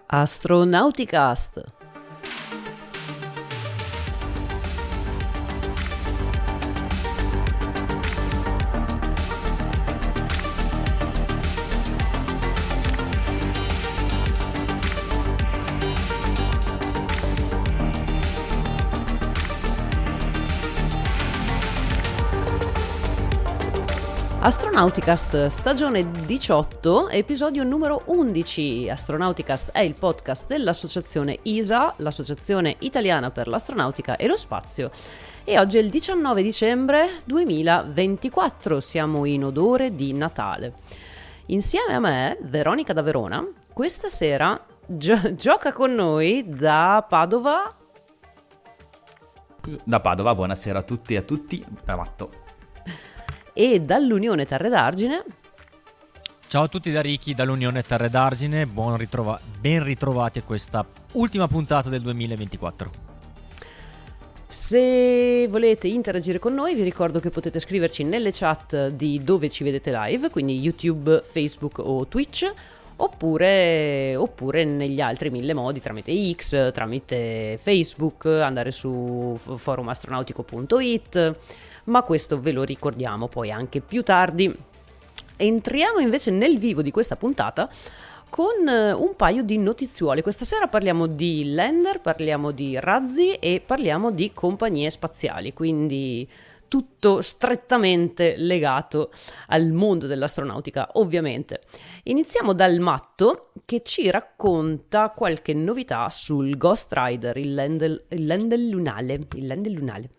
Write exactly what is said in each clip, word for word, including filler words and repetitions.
Astronauticast. Astronauticast stagione diciotto, episodio numero undici. Astronauticast è il podcast dell'associazione I S A, l'associazione italiana per l'astronautica e lo spazio, e oggi è il diciannove dicembre duemilaventiquattro, siamo in odore di Natale. Insieme a me, Veronica da Verona, questa sera gio- gioca con noi da Padova. Da Padova, buonasera a tutti e a tutti, da Matto. E dall'Unione Terre d'Argine. Ciao a tutti da Ricky dall'Unione Terre d'Argine, buon ritrova- ben ritrovati a questa ultima puntata del duemilaventiquattro. Se volete interagire con noi vi ricordo che potete scriverci nelle chat di dove ci vedete live, quindi YouTube, Facebook o Twitch, oppure, oppure negli altri mille modi, tramite X, tramite Facebook, andare su forumastronautico punto it, ma questo ve lo ricordiamo poi anche più tardi. Entriamo invece nel vivo di questa puntata con un paio di notiziole. Questa sera parliamo di lander, parliamo di razzi e parliamo di compagnie spaziali, quindi tutto strettamente legato al mondo dell'astronautica, ovviamente. Iniziamo dal Matto, che ci racconta qualche novità sul Ghost Rider, il lander, il lander lunale, il lander lunale.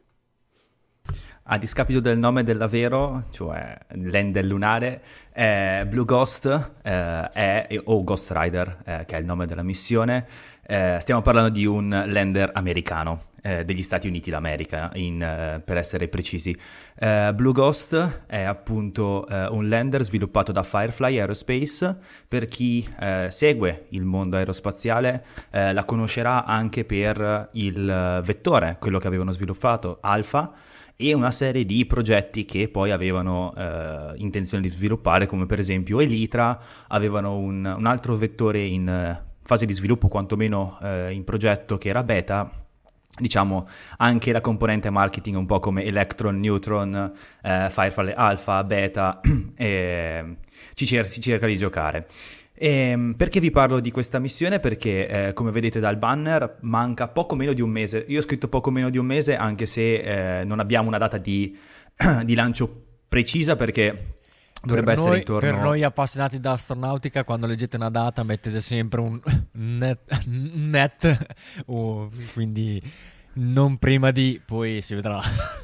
A discapito del nome dell'avero, cioè lander lunare, eh, Blue Ghost eh, è, o Ghost Rider, eh, che è il nome della missione, eh, stiamo parlando di un lander americano, eh, degli Stati Uniti d'America, in, eh, per essere precisi. Eh, Blue Ghost è appunto eh, un lander sviluppato da Firefly Aerospace. Per chi eh, segue il mondo aerospaziale eh, la conoscerà anche per il vettore, quello che avevano sviluppato, Alpha, e una serie di progetti che poi avevano eh, intenzione di sviluppare, come per esempio Elytra, avevano un, un altro vettore in eh, fase di sviluppo, quantomeno eh, in progetto, che era beta. Diciamo anche la componente marketing un po' come Electron, Neutron, eh, Firefly Alpha, Beta, e ci cer- si cerca di giocare. E perché vi parlo di questa missione? Perché eh, come vedete dal banner manca poco meno di un mese. Io ho scritto poco meno di un mese anche se eh, non abbiamo una data di, di lancio precisa, perché dovrebbe per essere noi, intorno... Per noi appassionati da astronautica, quando leggete una data mettete sempre un net, net oh, quindi non prima di, poi si vedrà.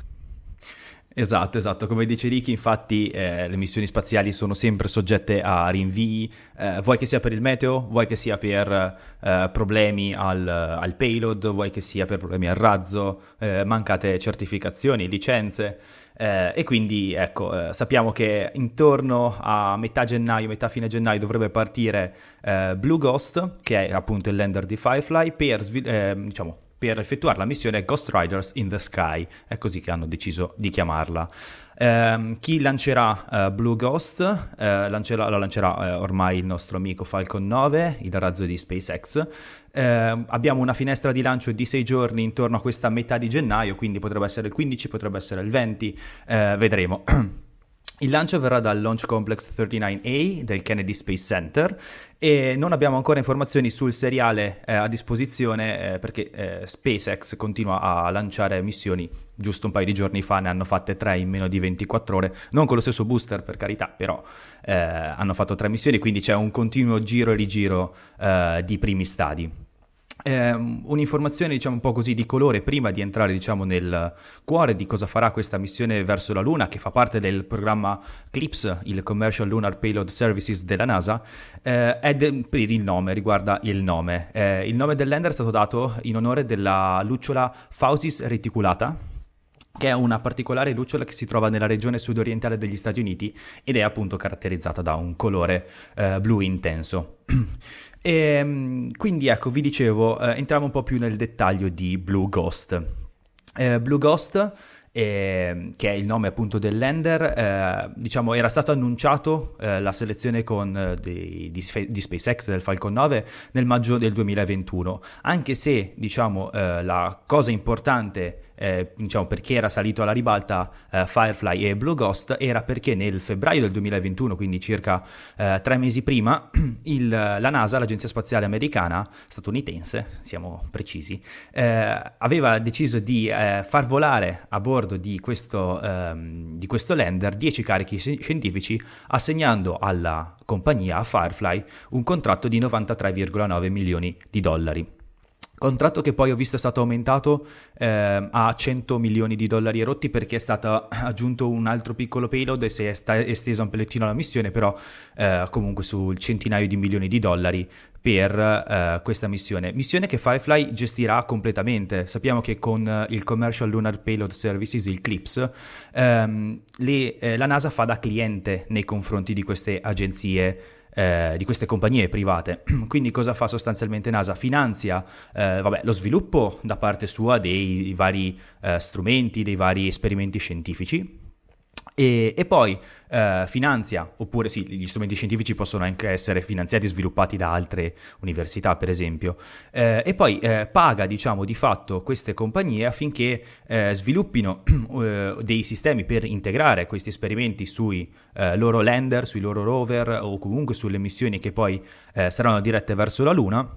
Esatto, esatto, come dice Ricky, infatti eh, le missioni spaziali sono sempre soggette a rinvii, eh, vuoi che sia per il meteo, vuoi che sia per eh, problemi al, al payload, vuoi che sia per problemi al razzo, eh, mancate certificazioni, licenze, eh, e quindi ecco, eh, sappiamo che intorno a metà gennaio, metà fine gennaio dovrebbe partire eh, Blue Ghost, che è appunto il lander di Firefly, per svil- eh, diciamo per effettuare la missione Ghost Riders in the Sky, è così che hanno deciso di chiamarla. Eh, chi lancerà uh, Blue Ghost? Eh, lancerà, la lancerà eh, ormai il nostro amico Falcon nove, il razzo di SpaceX. Eh, abbiamo una finestra di lancio di sei giorni intorno a questa metà di gennaio, quindi potrebbe essere il quindici, potrebbe essere il venti, eh, vedremo. Il lancio avverrà dal Launch Complex trentanove A del Kennedy Space Center e non abbiamo ancora informazioni sul seriale eh, a disposizione eh, perché eh, SpaceX continua a lanciare missioni. Giusto un paio di giorni fa ne hanno fatte tre in meno di ventiquattro ore, non con lo stesso booster per carità, però eh, hanno fatto tre missioni, quindi c'è un continuo giro e rigiro eh, di primi stadi. Eh, un'informazione diciamo un po' così di colore prima di entrare diciamo nel cuore di cosa farà questa missione verso la Luna, che fa parte del programma CLPS, il Commercial Lunar Payload Services della NASA, eh, è de- per il nome, riguarda il nome. Eh, il nome del lander è stato dato in onore della lucciola Phausis reticulata, che è una particolare lucciola che si trova nella regione sudorientale degli Stati Uniti ed è appunto caratterizzata da un colore eh, blu intenso. E quindi ecco, vi dicevo, eh, entriamo un po' più nel dettaglio di Blue Ghost. Eh, Blue Ghost eh, che è il nome appunto del lander. Eh, diciamo era stato annunciato eh, la selezione con, eh, di, di, di SpaceX del Falcon nove nel maggio del duemilaventuno, anche se diciamo eh, la cosa importante Eh, diciamo perché era salito alla ribalta eh, Firefly e Blue Ghost era perché nel febbraio del duemilaventuno, quindi circa eh, tre mesi prima, il, la NASA, l'agenzia spaziale americana, statunitense, siamo precisi, eh, aveva deciso di eh, far volare a bordo di questo, ehm, di questo lander dieci carichi scientifici, assegnando alla compagnia, a Firefly, un contratto di novantatré virgola nove milioni di dollari. Contratto che poi ho visto è stato aumentato eh, a cento milioni di dollari erotti, perché è stato aggiunto un altro piccolo payload e si è sta- estesa un pellettino la missione, però eh, comunque sul centinaio di milioni di dollari per eh, questa missione. Missione che Firefly gestirà completamente. Sappiamo che con eh, il Commercial Lunar Payload Services, il CLPS, ehm, le, eh, la NASA fa da cliente nei confronti di queste agenzie, Eh, di queste compagnie private. Quindi cosa fa sostanzialmente NASA? Finanzia eh, vabbè, lo sviluppo da parte sua dei vari eh, strumenti, dei vari esperimenti scientifici, e, e poi eh, finanzia, oppure sì, gli strumenti scientifici possono anche essere finanziati e sviluppati da altre università, per esempio, eh, e poi eh, paga, diciamo, di fatto queste compagnie affinché eh, sviluppino eh, dei sistemi per integrare questi esperimenti sui eh, loro lander, sui loro rover, o comunque sulle missioni che poi eh, saranno dirette verso la Luna,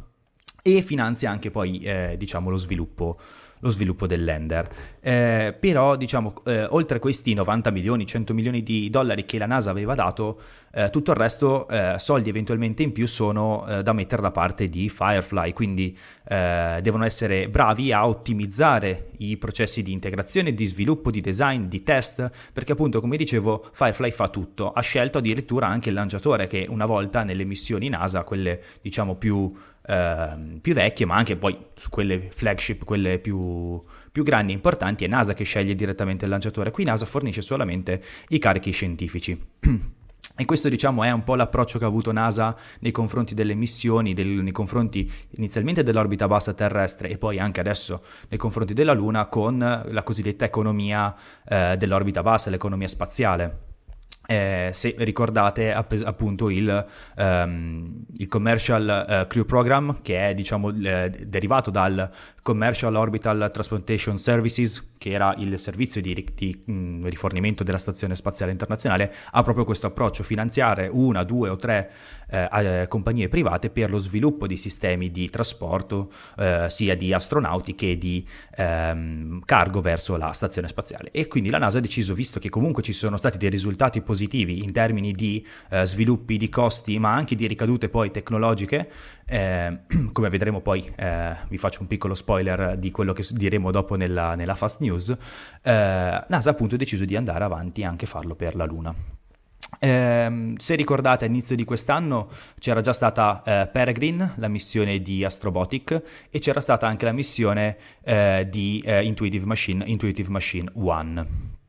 e finanzia anche poi eh, diciamo lo sviluppo lo sviluppo del lander. Eh, però diciamo eh, oltre questi novanta milioni, cento milioni di dollari che la NASA aveva dato, eh, tutto il resto, eh, soldi eventualmente in più, sono eh, da mettere da parte di Firefly, quindi eh, devono essere bravi a ottimizzare i processi di integrazione, di sviluppo, di design, di test, perché appunto, come dicevo, Firefly fa tutto. Ha scelto addirittura anche il lanciatore, che una volta nelle missioni NASA, quelle diciamo più Uh, più vecchie, ma anche poi su quelle flagship, quelle più, più grandi e importanti, è NASA che sceglie direttamente il lanciatore. Qui NASA fornisce solamente i carichi scientifici. E questo, diciamo, è un po' l'approccio che ha avuto NASA nei confronti delle missioni, del, nei confronti inizialmente dell'orbita bassa terrestre e poi anche adesso nei confronti della Luna, con la cosiddetta economia uh, dell'orbita bassa, l'economia spaziale. Eh, se ricordate app- appunto il, um, il Commercial uh, Crew Program, che è diciamo l- derivato dal Commercial Orbital Transportation Services, che era il servizio di, di mh, rifornimento della Stazione Spaziale Internazionale, ha proprio questo approccio: finanziare una, due o tre eh, eh, compagnie private per lo sviluppo di sistemi di trasporto eh, sia di astronauti che di ehm, cargo verso la Stazione Spaziale. E quindi la NASA ha deciso, visto che comunque ci sono stati dei risultati positivi in termini di eh, sviluppi, di costi, ma anche di ricadute poi tecnologiche, eh, come vedremo poi, eh, vi faccio un piccolo spoiler di quello che diremo dopo nella, nella Fast News, eh, NASA appunto ha deciso di andare avanti e anche farlo per la Luna. Eh, se ricordate, all'inizio di quest'anno c'era già stata eh, Peregrine, la missione di Astrobotic, e c'era stata anche la missione eh, di eh, Intuitive Machine, Intuitive Machine uno.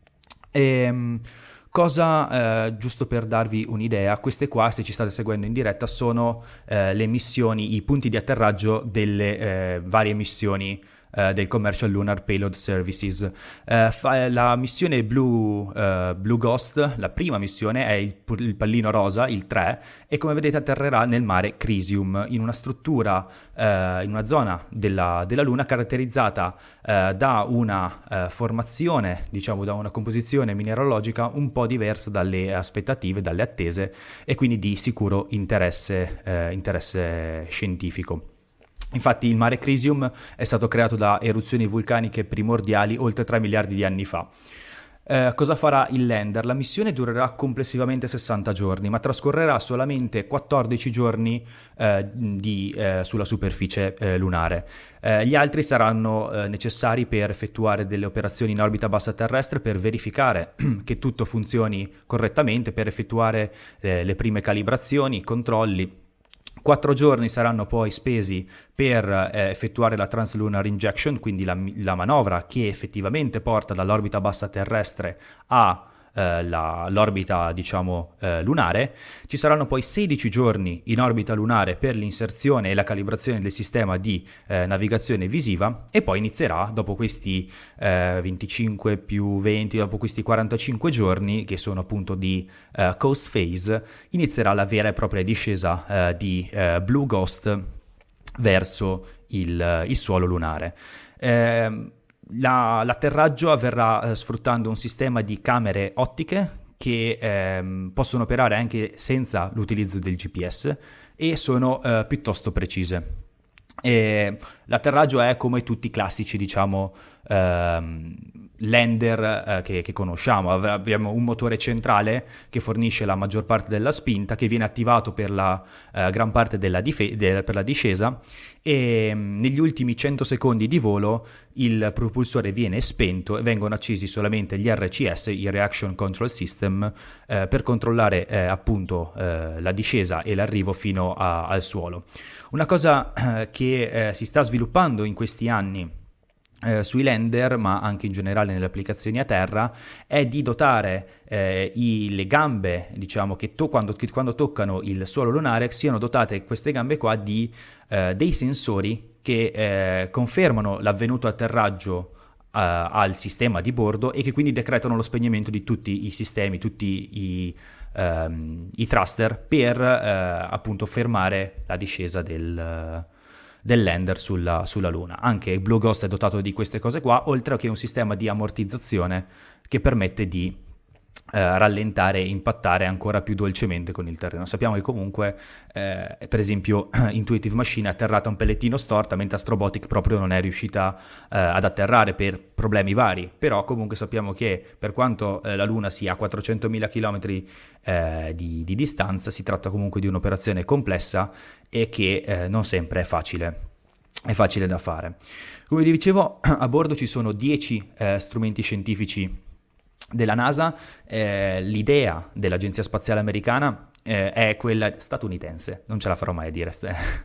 E, cosa, eh, giusto per darvi un'idea, queste qua, se ci state seguendo in diretta, sono eh, le missioni, i punti di atterraggio delle eh, varie missioni Uh, del Commercial Lunar Payload Services. Uh, fa, la missione Blue, uh, Blue Ghost, la prima missione, è il, il pallino rosa, il tre, e come vedete atterrerà nel mare Crisium, in una struttura, uh, in una zona della, della Luna caratterizzata uh, da una uh, formazione, diciamo da una composizione mineralogica un po' diversa dalle aspettative, dalle attese, e quindi di sicuro interesse, uh, interesse scientifico. Infatti il mare Crisium è stato creato da eruzioni vulcaniche primordiali oltre tre miliardi di anni fa. Eh, cosa farà il lander? La missione durerà complessivamente sessanta giorni, ma trascorrerà solamente quattordici giorni eh, di, eh, sulla superficie eh, lunare. Eh, gli altri saranno eh, necessari per effettuare delle operazioni in orbita bassa terrestre, per verificare che tutto funzioni correttamente, per effettuare eh, le prime calibrazioni, controlli. Quattro giorni saranno poi spesi per eh, effettuare la Translunar Injection, quindi la, la manovra che effettivamente porta dall'orbita bassa terrestre a, eh, la, l'orbita, diciamo, eh, lunare. Ci saranno poi sedici giorni in orbita lunare per l'inserzione e la calibrazione del sistema di eh, navigazione visiva, e poi inizierà, dopo questi eh, venticinque più venti, dopo questi quarantacinque giorni, che sono appunto di eh, coast phase, inizierà la vera e propria discesa eh, di eh, Blue Ghost verso il, il suolo lunare. Eh, la, l'atterraggio avverrà eh, sfruttando un sistema di camere ottiche che ehm, possono operare anche senza l'utilizzo del G P S e sono eh, piuttosto precise. E l'atterraggio è come tutti i classici, diciamo, ehm, lander eh, che, che conosciamo. Abbiamo un motore centrale che fornisce la maggior parte della spinta, che viene attivato per la eh, gran parte della, dife- de- per la discesa, e mh, negli ultimi cento secondi di volo il propulsore viene spento e vengono accesi solamente gli R C S, i Reaction Control System, eh, per controllare eh, appunto eh, la discesa e l'arrivo fino a- al suolo. Una cosa eh, che eh, si sta sviluppando in questi anni Eh, sui lander, ma anche in generale nelle applicazioni a terra, è di dotare eh, i, le gambe, diciamo, che, to- quando, che quando toccano il suolo lunare siano dotate queste gambe qua di eh, dei sensori che eh, confermano l'avvenuto atterraggio eh, al sistema di bordo, e che quindi decretano lo spegnimento di tutti i sistemi, tutti i, ehm, i thruster, per eh, appunto fermare la discesa del del lander sulla, sulla Luna. Anche il Blue Ghost è dotato di queste cose qua, oltre che un sistema di ammortizzazione che permette di eh, rallentare e impattare ancora più dolcemente con il terreno. Sappiamo che comunque, eh, per esempio, Intuitive Machine è atterrata un pellettino storta, mentre Astrobotic proprio non è riuscita eh, ad atterrare per problemi vari, però comunque sappiamo che per quanto eh, la Luna sia a quattrocentomila chilometri eh, di, di distanza, si tratta comunque di un'operazione complessa e che eh, non sempre è facile, è facile da fare. Come vi dicevo, a bordo ci sono dieci eh, strumenti scientifici della NASA. Eh, l'idea dell'Agenzia Spaziale Americana eh, è quella statunitense, non ce la farò mai a dire,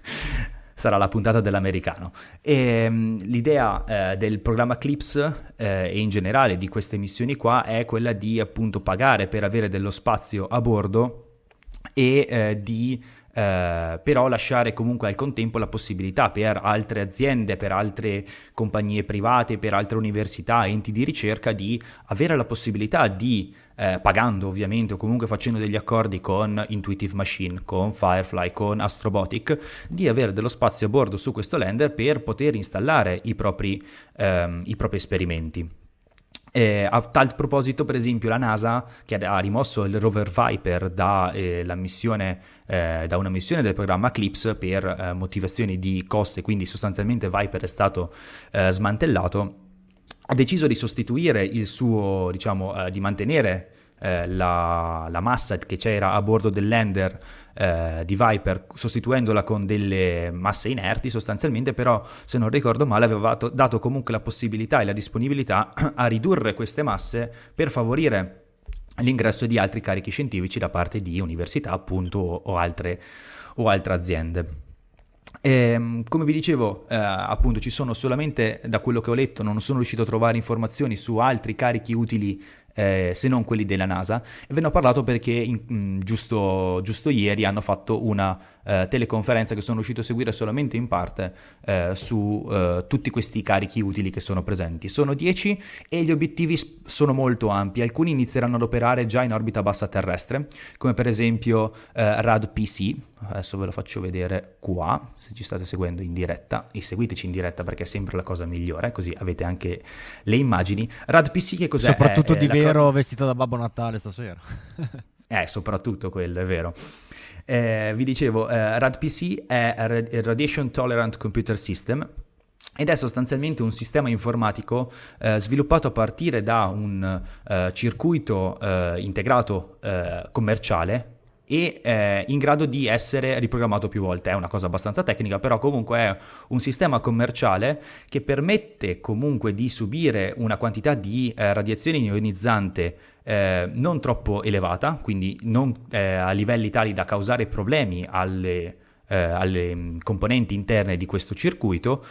sarà la puntata dell'americano. E, um, l'idea eh, del programma CLIPS eh, e in generale di queste missioni qua è quella di appunto pagare per avere dello spazio a bordo e eh, di Uh, però lasciare comunque al contempo la possibilità per altre aziende, per altre compagnie private, per altre università, enti di ricerca, di avere la possibilità di, uh, pagando ovviamente o comunque facendo degli accordi con Intuitive Machine, con Firefly, con Astrobotic, di avere dello spazio a bordo su questo lander per poter installare i propri, um, i propri esperimenti. Eh, a tal proposito, per esempio, la NASA, che ha rimosso il rover Viper da, eh, la missione, eh, da una missione del programma CLIPS per eh, motivazioni di costo, e quindi sostanzialmente Viper è stato eh, smantellato, ha deciso di sostituire il suo, diciamo, eh, di mantenere eh, la, la massa che c'era a bordo del lander eh, di Viper, sostituendola con delle masse inerti sostanzialmente, però se non ricordo male aveva dato comunque la possibilità e la disponibilità a ridurre queste masse per favorire l'ingresso di altri carichi scientifici da parte di università, appunto, o, o altre o altre aziende. E, come vi dicevo, eh, appunto, ci sono solamente, da quello che ho letto, non sono riuscito a trovare informazioni su altri carichi utili eh, se non quelli della NASA, e ve ne ho parlato perché in, mh, giusto, giusto ieri hanno fatto una eh, teleconferenza che sono riuscito a seguire solamente in parte eh, su eh, tutti questi carichi utili che sono presenti. Sono dieci e gli obiettivi sp- sono molto ampi. Alcuni inizieranno ad operare già in orbita bassa terrestre, come per esempio eh, Rad P C. Adesso ve lo faccio vedere qua, se ci state seguendo in diretta, e seguiteci in diretta perché è sempre la cosa migliore, così avete anche le immagini. Rad P C che cos'è? Soprattutto è, di è vero cro- vestito da Babbo Natale stasera. Eh, soprattutto quello, è vero. Eh, vi dicevo, eh, Rad P C è Radiation Tolerant Computer System, ed è sostanzialmente un sistema informatico eh, sviluppato a partire da un eh, circuito eh, integrato eh, commerciale e eh, in grado di essere riprogrammato più volte. È una cosa abbastanza tecnica, però comunque è un sistema commerciale che permette comunque di subire una quantità di eh, radiazione ionizzante eh, non troppo elevata, quindi non eh, a livelli tali da causare problemi alle, eh, alle componenti interne di questo circuito,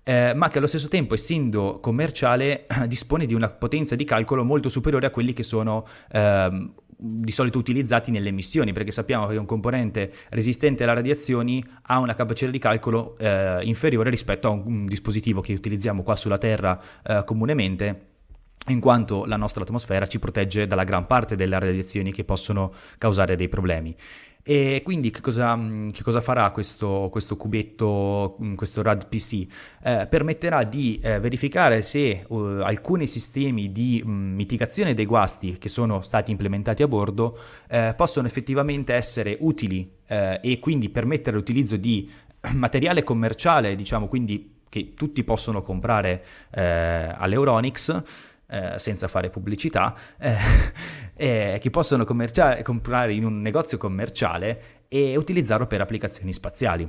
eh, ma che allo stesso tempo, essendo commerciale, dispone di una potenza di calcolo molto superiore a quelli che sono ehm, di solito utilizzati nelle missioni, perché sappiamo che un componente resistente alle radiazioni ha una capacità di calcolo eh, inferiore rispetto a un, un dispositivo che utilizziamo qua sulla Terra eh, comunemente, in quanto la nostra atmosfera ci protegge dalla gran parte delle radiazioni che possono causare dei problemi. E quindi che cosa, che cosa farà questo, questo cubetto, questo RAD P C? Eh, permetterà di eh, verificare se uh, alcuni sistemi di um, mitigazione dei guasti che sono stati implementati a bordo eh, possono effettivamente essere utili eh, e quindi permettere l'utilizzo di materiale commerciale, diciamo, quindi che tutti possono comprare eh, all'Euronics, Eh, senza fare pubblicità, eh, eh, che possono comprare in un negozio commerciale e utilizzarlo per applicazioni spaziali.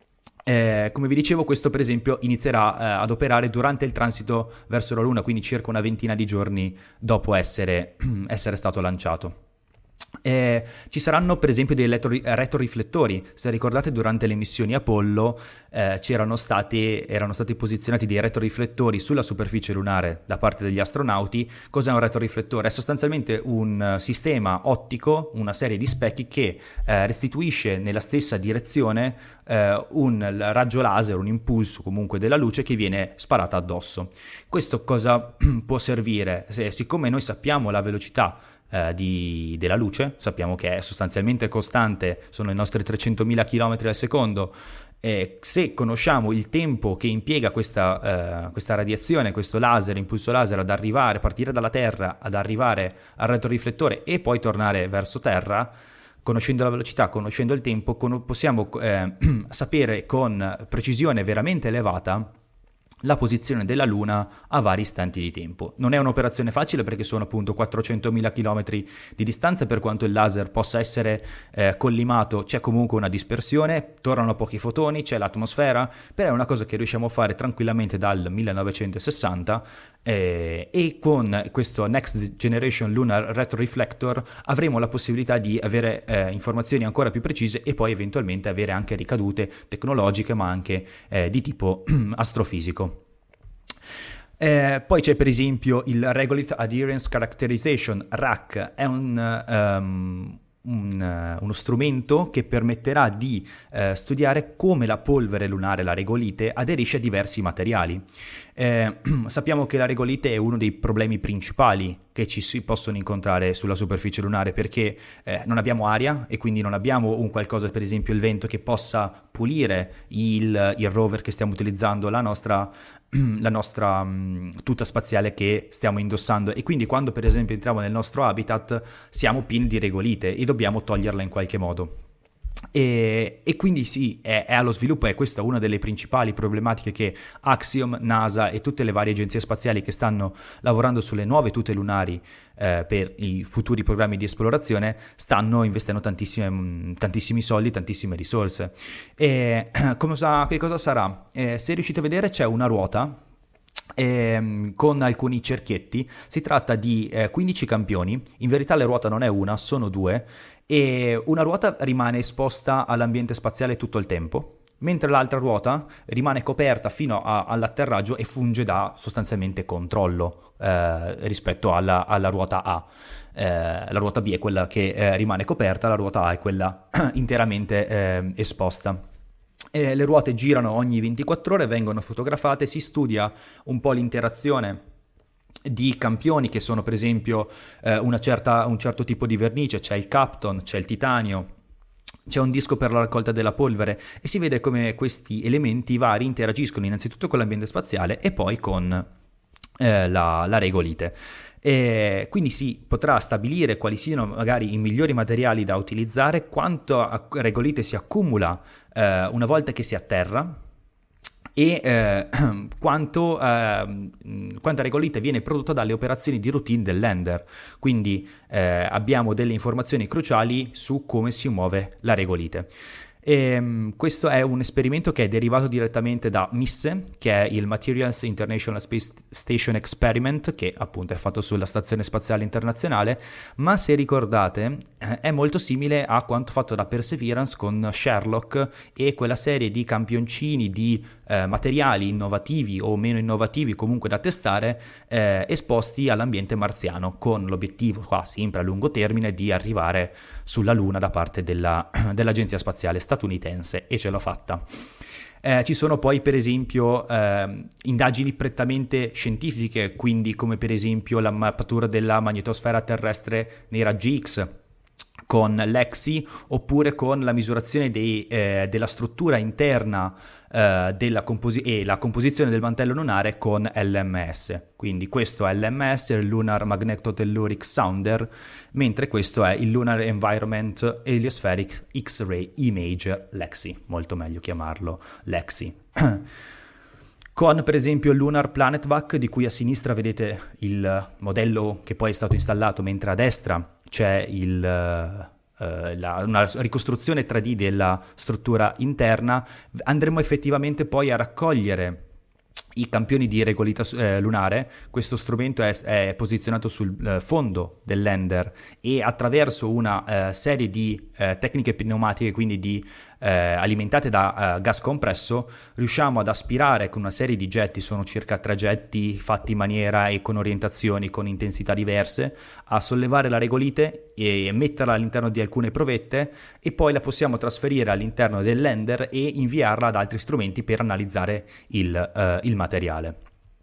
Eh, come vi dicevo, questo per esempio inizierà eh, ad operare durante il transito verso la Luna, quindi circa una ventina di giorni dopo essere, essere stato lanciato. Eh, ci saranno per esempio dei retro- retroriflettori. Se ricordate, durante le missioni Apollo eh, c'erano stati, erano stati posizionati dei retroriflettori sulla superficie lunare da parte degli astronauti. Cos'è un retroriflettore? È sostanzialmente un sistema ottico, una serie di specchi che eh, restituisce nella stessa direzione eh, un raggio laser, un impulso comunque della luce che viene sparata addosso. Questo cosa può servire? Se, siccome noi sappiamo la velocità Di, della luce, sappiamo che è sostanzialmente costante, sono i nostri trecentomila chilometri al secondo, e se conosciamo il tempo che impiega questa, eh, questa radiazione, questo laser, impulso laser, ad arrivare, partire dalla Terra, ad arrivare al retroriflettore e poi tornare verso Terra, conoscendo la velocità, conoscendo il tempo, con, possiamo eh, sapere con precisione veramente elevata la posizione della Luna a vari istanti di tempo. Non è un'operazione facile perché sono appunto quattrocentomila chilometri di distanza, per quanto il laser possa essere eh, collimato c'è comunque una dispersione, tornano pochi fotoni, c'è l'atmosfera, però è una cosa che riusciamo a fare tranquillamente dal millenovecentosessanta eh, e con questo Next Generation Lunar Retroreflector avremo la possibilità di avere eh, informazioni ancora più precise e poi eventualmente avere anche ricadute tecnologiche ma anche eh, di tipo astrofisico. Eh, poi c'è per esempio il Regolith Adherence Characterization, R A C, è un, um, un, uh, uno strumento che permetterà di uh, studiare come la polvere lunare, la regolite, aderisce a diversi materiali. Eh, sappiamo che la regolite è uno dei problemi principali che ci si possono incontrare sulla superficie lunare, perché eh, non abbiamo aria e quindi non abbiamo un qualcosa, per esempio il vento, che possa pulire il, il rover che stiamo utilizzando, la nostra, la nostra mh, tuta spaziale che stiamo indossando, e quindi quando per esempio entriamo nel nostro habitat siamo pieni di regolite e dobbiamo toglierla in qualche modo. E, e quindi sì, è, è allo sviluppo, e questa è una delle principali problematiche che Axiom, NASA e tutte le varie agenzie spaziali che stanno lavorando sulle nuove tute lunari eh, per i futuri programmi di esplorazione stanno investendo tantissime, tantissimi soldi, tantissime risorse. E cosa, che cosa sarà? Eh, se riuscite a vedere c'è una ruota Eh, con alcuni cerchietti. Si tratta di eh, quindici campioni. In verità la ruota non è una, sono due, e una ruota rimane esposta all'ambiente spaziale tutto il tempo, mentre l'altra ruota rimane coperta fino a, all'atterraggio e funge da sostanzialmente controllo eh, rispetto alla, alla ruota A. Eh, la ruota B è quella che eh, rimane coperta, la ruota A è quella interamente eh, esposta. Eh, le ruote girano ogni ventiquattro ore, vengono fotografate, si studia un po' l'interazione di campioni che sono per esempio eh, una certa, un certo tipo di vernice, c'è il Kapton, c'è il titanio, c'è un disco per la raccolta della polvere, e si vede come questi elementi vari interagiscono innanzitutto con l'ambiente spaziale e poi con eh, la, la regolite. E quindi si potrà stabilire quali siano magari i migliori materiali da utilizzare, quanto regolite si accumula eh, una volta che si atterra, e eh, quanto, eh, quanta regolite viene prodotta dalle operazioni di routine del lander. Quindi eh, abbiamo delle informazioni cruciali su come si muove la regolite. E, um, questo è un esperimento che è derivato direttamente da MISSE, che è il Materials International Space Station Experiment, che appunto è fatto sulla Stazione Spaziale Internazionale, ma se ricordate eh, è molto simile a quanto fatto da Perseverance con Sherlock e quella serie di campioncini di eh, materiali innovativi o meno innovativi, comunque da testare, eh, esposti all'ambiente marziano, con l'obiettivo qua sempre a lungo termine di arrivare sulla Luna da parte della, dell'Agenzia Spaziale statunitense, e ce l'ho fatta. Eh, ci sono poi per esempio eh, indagini prettamente scientifiche, quindi come per esempio la mappatura della magnetosfera terrestre nei raggi X con l'Exi, oppure con la misurazione dei, eh, della struttura interna eh, della composi- e la composizione del mantello lunare con L M S. Quindi questo è L M S, il Lunar Magnetotelluric Sounder, mentre questo è il Lunar Environment Heliospheric X-Ray Imager LEXI, molto meglio chiamarlo LEXI. Con per esempio il Lunar Planet Vac, di cui a sinistra vedete il modello che poi è stato installato, mentre a destra c'è il, uh, la, una ricostruzione tre D della struttura interna. Andremo effettivamente poi a raccogliere i campioni di regolita eh, lunare. Questo strumento è, è posizionato sul eh, fondo del lander, e attraverso una eh, serie di eh, tecniche pneumatiche, quindi di eh, alimentate da eh, gas compresso, riusciamo ad aspirare con una serie di getti, sono circa tre getti fatti in maniera e con orientazioni con intensità diverse, a sollevare la regolite e metterla all'interno di alcune provette, e poi la possiamo trasferire all'interno del lander e inviarla ad altri strumenti per analizzare il, eh, il materiale.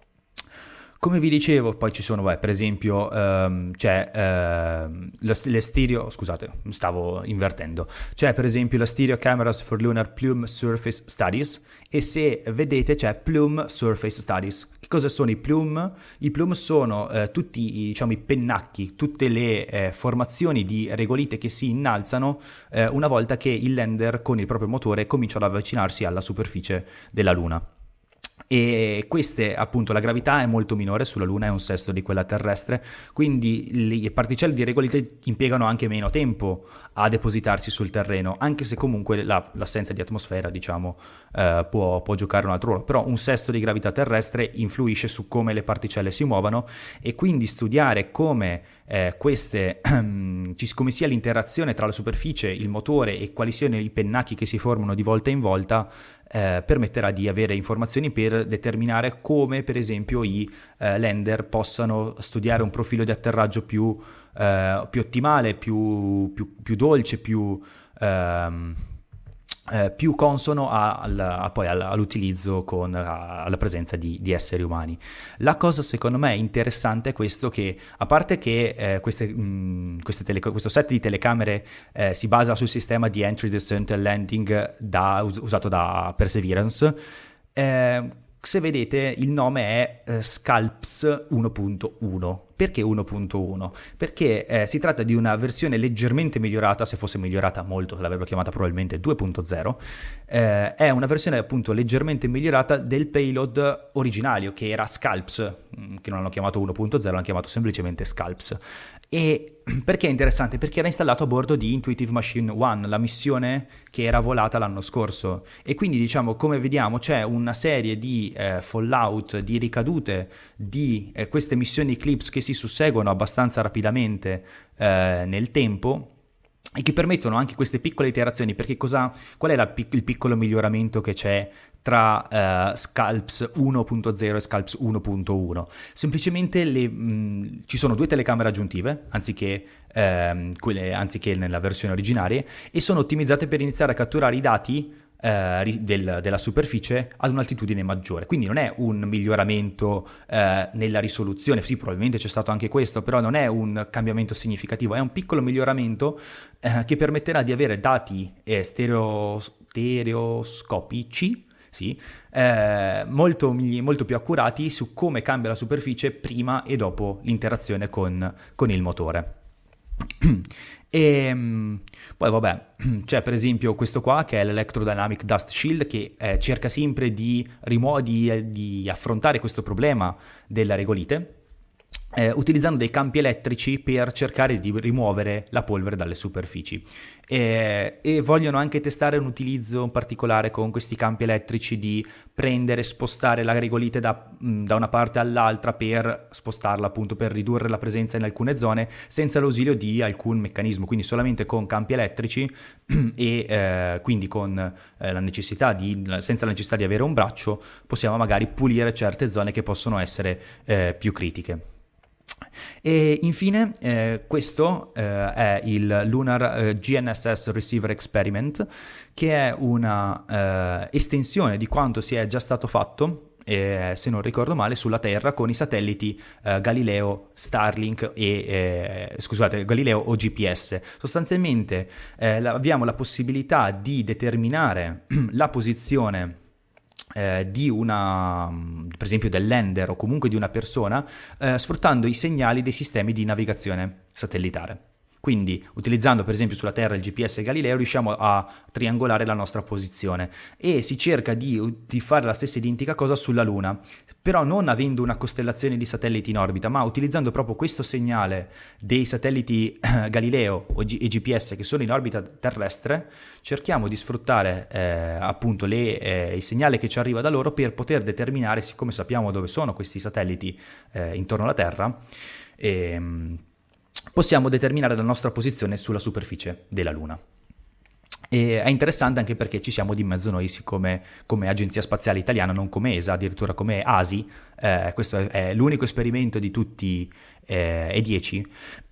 Come vi dicevo, poi ci sono, beh, per esempio, ehm, c'è ehm, lo, le stereo, scusate, stavo invertendo, c'è per esempio la Stereo Cameras for Lunar Plume Surface Studies, e se vedete c'è Plume Surface Studies. Che cosa sono i plume? I plume sono eh, tutti i, diciamo, i pennacchi, tutte le eh, formazioni di regolite che si innalzano eh, una volta che il lander con il proprio motore comincia ad avvicinarsi alla superficie della Luna. E queste, appunto, la gravità è molto minore sulla Luna, è un sesto di quella terrestre, quindi le particelle di regolite impiegano anche meno tempo a depositarsi sul terreno, anche se comunque la, l'assenza di atmosfera, diciamo, eh, può, può giocare un altro ruolo. Però un sesto di gravità terrestre influisce su come le particelle si muovono, e quindi studiare come eh, queste come sia l'interazione tra la superficie, il motore, e quali siano i pennacchi che si formano di volta in volta Eh, permetterà di avere informazioni per determinare come, per esempio, i eh, lander possano studiare un profilo di atterraggio più, eh, più ottimale, più, più, più dolce, più, ehm, eh, più consono a, a, a, poi all'utilizzo con a, alla presenza di, di esseri umani. La cosa secondo me interessante è questo, che a parte che eh, queste, mh, queste tele, questo set di telecamere eh, si basa sul sistema di Entry, Descent and Landing da, us, usato da Perseverance, eh, se vedete il nome è eh, SCALPS uno punto uno. Perché uno punto uno? Perché eh, si tratta di una versione leggermente migliorata, se fosse migliorata molto l'avrebbero chiamata probabilmente due punto zero, eh, è una versione appunto leggermente migliorata del payload originario, che era SCALPS, che non hanno chiamato uno punto zero, l'hanno chiamato semplicemente SCALPS. E perché è interessante? Perché era installato a bordo di Intuitive Machine One, la missione che era volata l'anno scorso, e quindi, diciamo, come vediamo c'è una serie di eh, fallout, di ricadute di eh, queste missioni Eclipse che si susseguono abbastanza rapidamente eh, nel tempo, e che permettono anche queste piccole iterazioni. Perché cosa, qual è la, il piccolo miglioramento che c'è tra uh, SCALPS uno punto zero e SCALPS uno punto uno? Semplicemente le, mh, ci sono due telecamere aggiuntive anziché, ehm, quelle, anziché nella versione originaria, e sono ottimizzate per iniziare a catturare i dati eh, del, della superficie ad un'altitudine maggiore. Quindi non è un miglioramento eh, nella risoluzione, sì, probabilmente c'è stato anche questo, però non è un cambiamento significativo, è un piccolo miglioramento eh, che permetterà di avere dati eh, stereo, stereoscopici, sì, eh, molto, molto più accurati su come cambia la superficie prima e dopo l'interazione con, con il motore. E poi vabbè, c'è per esempio questo qua che è l'Electrodynamic Dust Shield, che eh, cerca sempre di, rimu- di, di affrontare questo problema della regolite, Eh, utilizzando dei campi elettrici per cercare di rimuovere la polvere dalle superfici. Eh, e vogliono anche testare un utilizzo particolare con questi campi elettrici di prendere, spostare la regolite da, mh, da una parte all'altra per spostarla, appunto per ridurre la presenza in alcune zone senza l'ausilio di alcun meccanismo, quindi solamente con campi elettrici e eh, quindi con eh, la necessità di, senza la necessità di avere un braccio, possiamo magari pulire certe zone che possono essere eh, più critiche. E infine eh, questo eh, è il Lunar eh, G N S S Receiver Experiment, che è una eh, estensione di quanto si è già stato fatto, eh, se non ricordo male, sulla Terra con i satelliti eh, Galileo, Starlink e eh, scusate, Galileo o G P S. Sostanzialmente eh, la, abbiamo la possibilità di determinare la posizione Eh, di una, per esempio del lander o comunque di una persona, eh, sfruttando i segnali dei sistemi di navigazione satellitare. Quindi, utilizzando per esempio sulla Terra il G P S Galileo, riusciamo a triangolare la nostra posizione e si cerca di, di fare la stessa identica cosa sulla Luna, però non avendo una costellazione di satelliti in orbita, ma utilizzando proprio questo segnale dei satelliti eh, Galileo o G- e G P S che sono in orbita terrestre. Cerchiamo di sfruttare eh, appunto le, eh, il segnale che ci arriva da loro per poter determinare, siccome sappiamo dove sono questi satelliti eh, intorno alla Terra, e, possiamo determinare la nostra posizione sulla superficie della Luna. E è interessante anche perché ci siamo di mezzo noi, siccome come Agenzia Spaziale Italiana, non come E S A, addirittura come A S I. Eh, questo è, è l'unico esperimento di tutti eh, e dieci.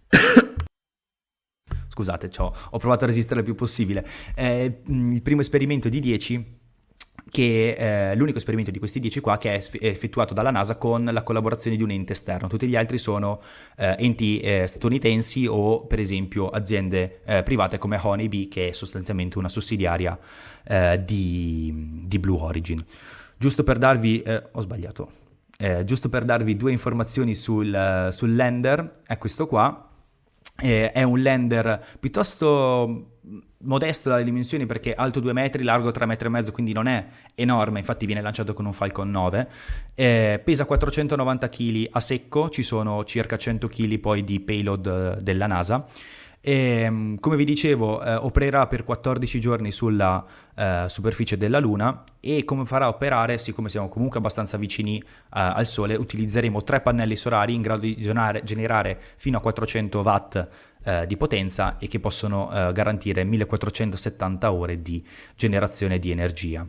Scusate, ho provato a resistere il più possibile. È il primo esperimento di dieci, che è l'unico esperimento di questi dieci qua che è effettuato dalla NASA con la collaborazione di un ente esterno. Tutti gli altri sono eh, enti eh, statunitensi o per esempio aziende eh, private come Honeybee, che è sostanzialmente una sussidiaria eh, di, di Blue Origin. Giusto per darvi, eh, ho sbagliato, eh, giusto per darvi due informazioni sul, uh, sul lander, è questo qua. Eh, è un lander piuttosto modesto dalle dimensioni, perché alto due metri, largo tre metri e mezzo, quindi non è enorme, infatti viene lanciato con un Falcon nove, eh, pesa quattrocentonovanta chili a secco, ci sono circa cento chili poi di payload della NASA. E, come vi dicevo, eh, opererà per quattordici giorni sulla eh, superficie della Luna, e come farà operare, siccome siamo comunque abbastanza vicini eh, al Sole, utilizzeremo tre pannelli solari in grado di generare, generare fino a quattrocento watt eh, di potenza e che possono eh, garantire millequattrocentosettanta ore di generazione di energia.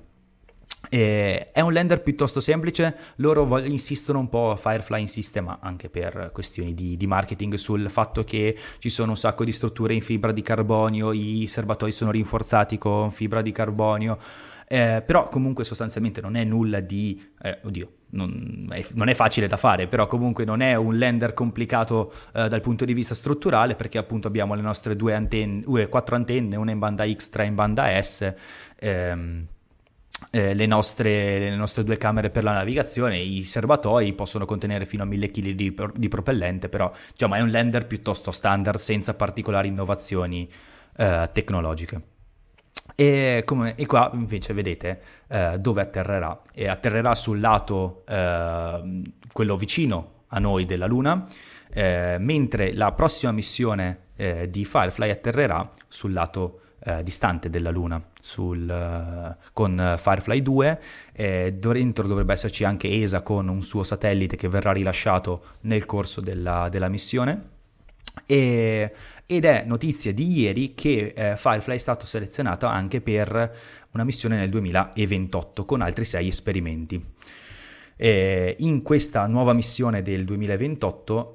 E è un lander piuttosto semplice. Loro vog- insistono un po', Firefly insiste, ma anche per questioni di, di marketing, sul fatto che ci sono un sacco di strutture in fibra di carbonio, i serbatoi sono rinforzati con fibra di carbonio, eh, però comunque sostanzialmente non è nulla di eh, oddio non è, non è facile da fare, però comunque non è un lander complicato eh, dal punto di vista strutturale, perché appunto abbiamo le nostre due antenne, due, quattro antenne, una in banda X, tre in banda S, ehm, Eh, le, nostre, le nostre due camere per la navigazione. I serbatoi possono contenere fino a mille chili di, di propellente, però diciamo è un lander piuttosto standard, senza particolari innovazioni eh, tecnologiche. E, come, e qua invece vedete eh, dove atterrerà. E atterrerà sul lato eh, quello vicino a noi della Luna, eh, mentre la prossima missione eh, di Firefly atterrerà sul lato Eh, distante della Luna, sul, uh, con uh, Firefly due. Eh, dentro dovrebbe esserci anche E S A con un suo satellite che verrà rilasciato nel corso della, della missione. E, ed è notizia di ieri che eh, Firefly è stato selezionato anche per una missione nel duemilaventotto con altri sei esperimenti. E in questa nuova missione del duemilaventotto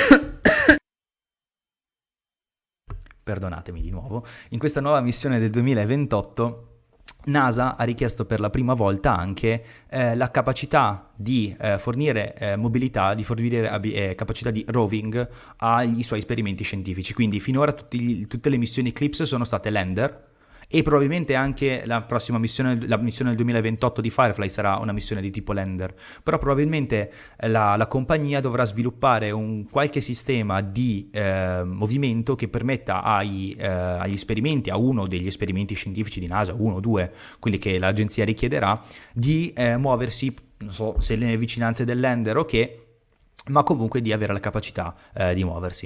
Perdonatemi di nuovo, in questa nuova missione del duemilaventotto NASA ha richiesto per la prima volta anche eh, la capacità di eh, fornire eh, mobilità, di fornire eh, capacità di roving agli suoi esperimenti scientifici. Quindi finora tutti gli, tutte le missioni Eclipse sono state lander, e probabilmente anche la prossima missione, la missione del duemilaventotto di Firefly sarà una missione di tipo lander, però probabilmente la, la compagnia dovrà sviluppare un qualche sistema di eh, movimento che permetta ai, eh, agli esperimenti, a uno degli esperimenti scientifici di NASA, uno o due, quelli che l'agenzia richiederà, di eh, muoversi, non so se nelle vicinanze del lander o che, ma comunque di avere la capacità eh, di muoversi.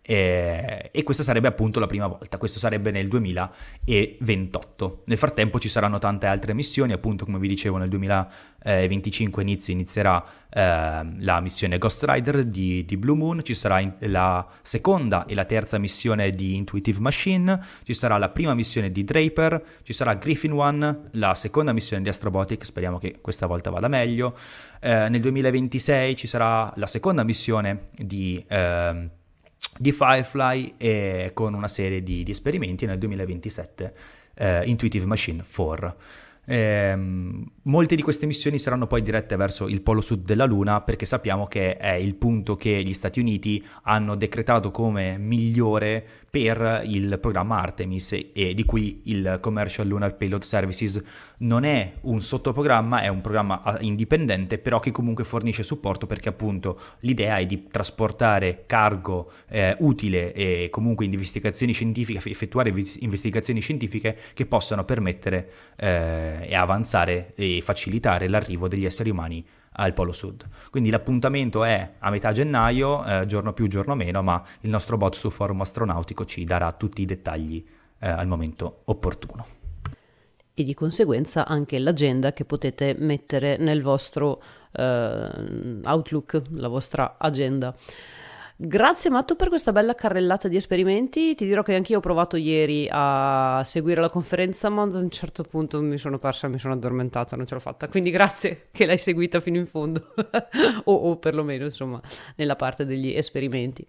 E, e questa sarebbe appunto la prima volta, questo sarebbe nel duemilaventotto. Nel frattempo ci saranno tante altre missioni, appunto come vi dicevo nel duemilaventicinque inizio, inizierà eh, la missione Ghost Rider di, di Blue Moon, ci sarà in, la seconda e la terza missione di Intuitive Machine, ci sarà la prima missione di Draper, ci sarà Griffin One, la seconda missione di Astrobotic, speriamo che questa volta vada meglio. Eh, nel duemilaventisei ci sarà la seconda missione di... Eh, di Firefly, e con una serie di, di esperimenti nel duemilaventisette eh, Intuitive Machine quattro. Eh, molte di queste missioni saranno poi dirette verso il polo sud della Luna, perché sappiamo che è il punto che gli Stati Uniti hanno decretato come migliore per il programma Artemis, e, e di cui il Commercial Lunar Payload Services non è un sottoprogramma, è un programma indipendente, però che comunque fornisce supporto, perché appunto l'idea è di trasportare cargo eh, utile e comunque investigazioni scientifiche, effettuare investigazioni scientifiche che possano permettere eh, e avanzare e facilitare l'arrivo degli esseri umani al polo sud. Quindi l'appuntamento è a metà gennaio, eh, giorno più giorno meno, ma il nostro bot su Forum Astronautico ci darà tutti i dettagli eh, al momento opportuno. E di conseguenza anche l'agenda che potete mettere nel vostro eh, Outlook, la vostra agenda. Grazie Matto per questa bella carrellata di esperimenti. Ti dirò che anch'io ho provato ieri a seguire la conferenza, ma ad un certo punto mi sono persa, mi sono addormentata, non ce l'ho fatta. Quindi grazie che l'hai seguita fino in fondo, o, o perlomeno insomma nella parte degli esperimenti.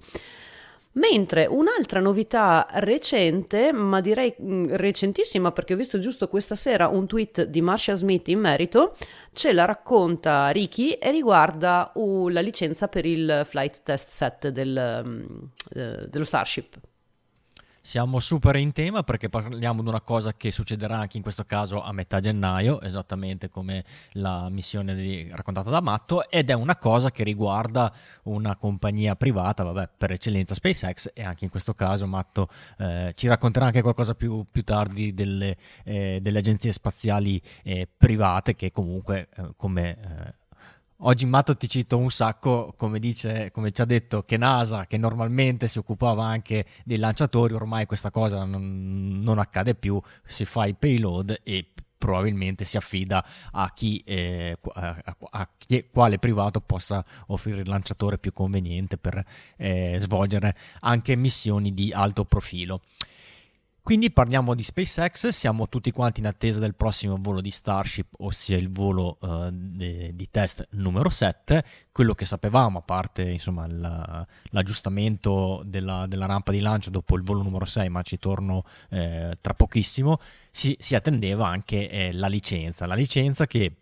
Mentre un'altra novità recente, ma direi mh, recentissima, perché ho visto giusto questa sera un tweet di Marcia Smith in merito, ce la racconta Ricky e riguarda uh, la licenza per il flight test set del, um, uh, dello Starship. Siamo super in tema perché parliamo di una cosa che succederà anche in questo caso a metà gennaio, esattamente come la missione di, raccontata da Matto, ed è una cosa che riguarda una compagnia privata, vabbè, per eccellenza SpaceX, e anche in questo caso Matto eh, ci racconterà anche qualcosa più, più tardi delle, eh, delle agenzie spaziali eh, private che comunque eh, come... Eh, Oggi Matto ti cito un sacco, come dice, come ci ha detto che NASA, che normalmente si occupava anche dei lanciatori, ormai questa cosa non, non accade più, si fa i payload e probabilmente si affida a chi, eh, a, a chi quale privato possa offrire il lanciatore più conveniente per eh, svolgere anche missioni di alto profilo. Quindi parliamo di SpaceX, siamo tutti quanti in attesa del prossimo volo di Starship, ossia il volo uh, de, di test numero sette. Quello che sapevamo, a parte insomma la, l'aggiustamento della, della rampa di lancio dopo il volo numero sei, ma ci torno eh, tra pochissimo, si, si attendeva anche eh, la licenza. La licenza che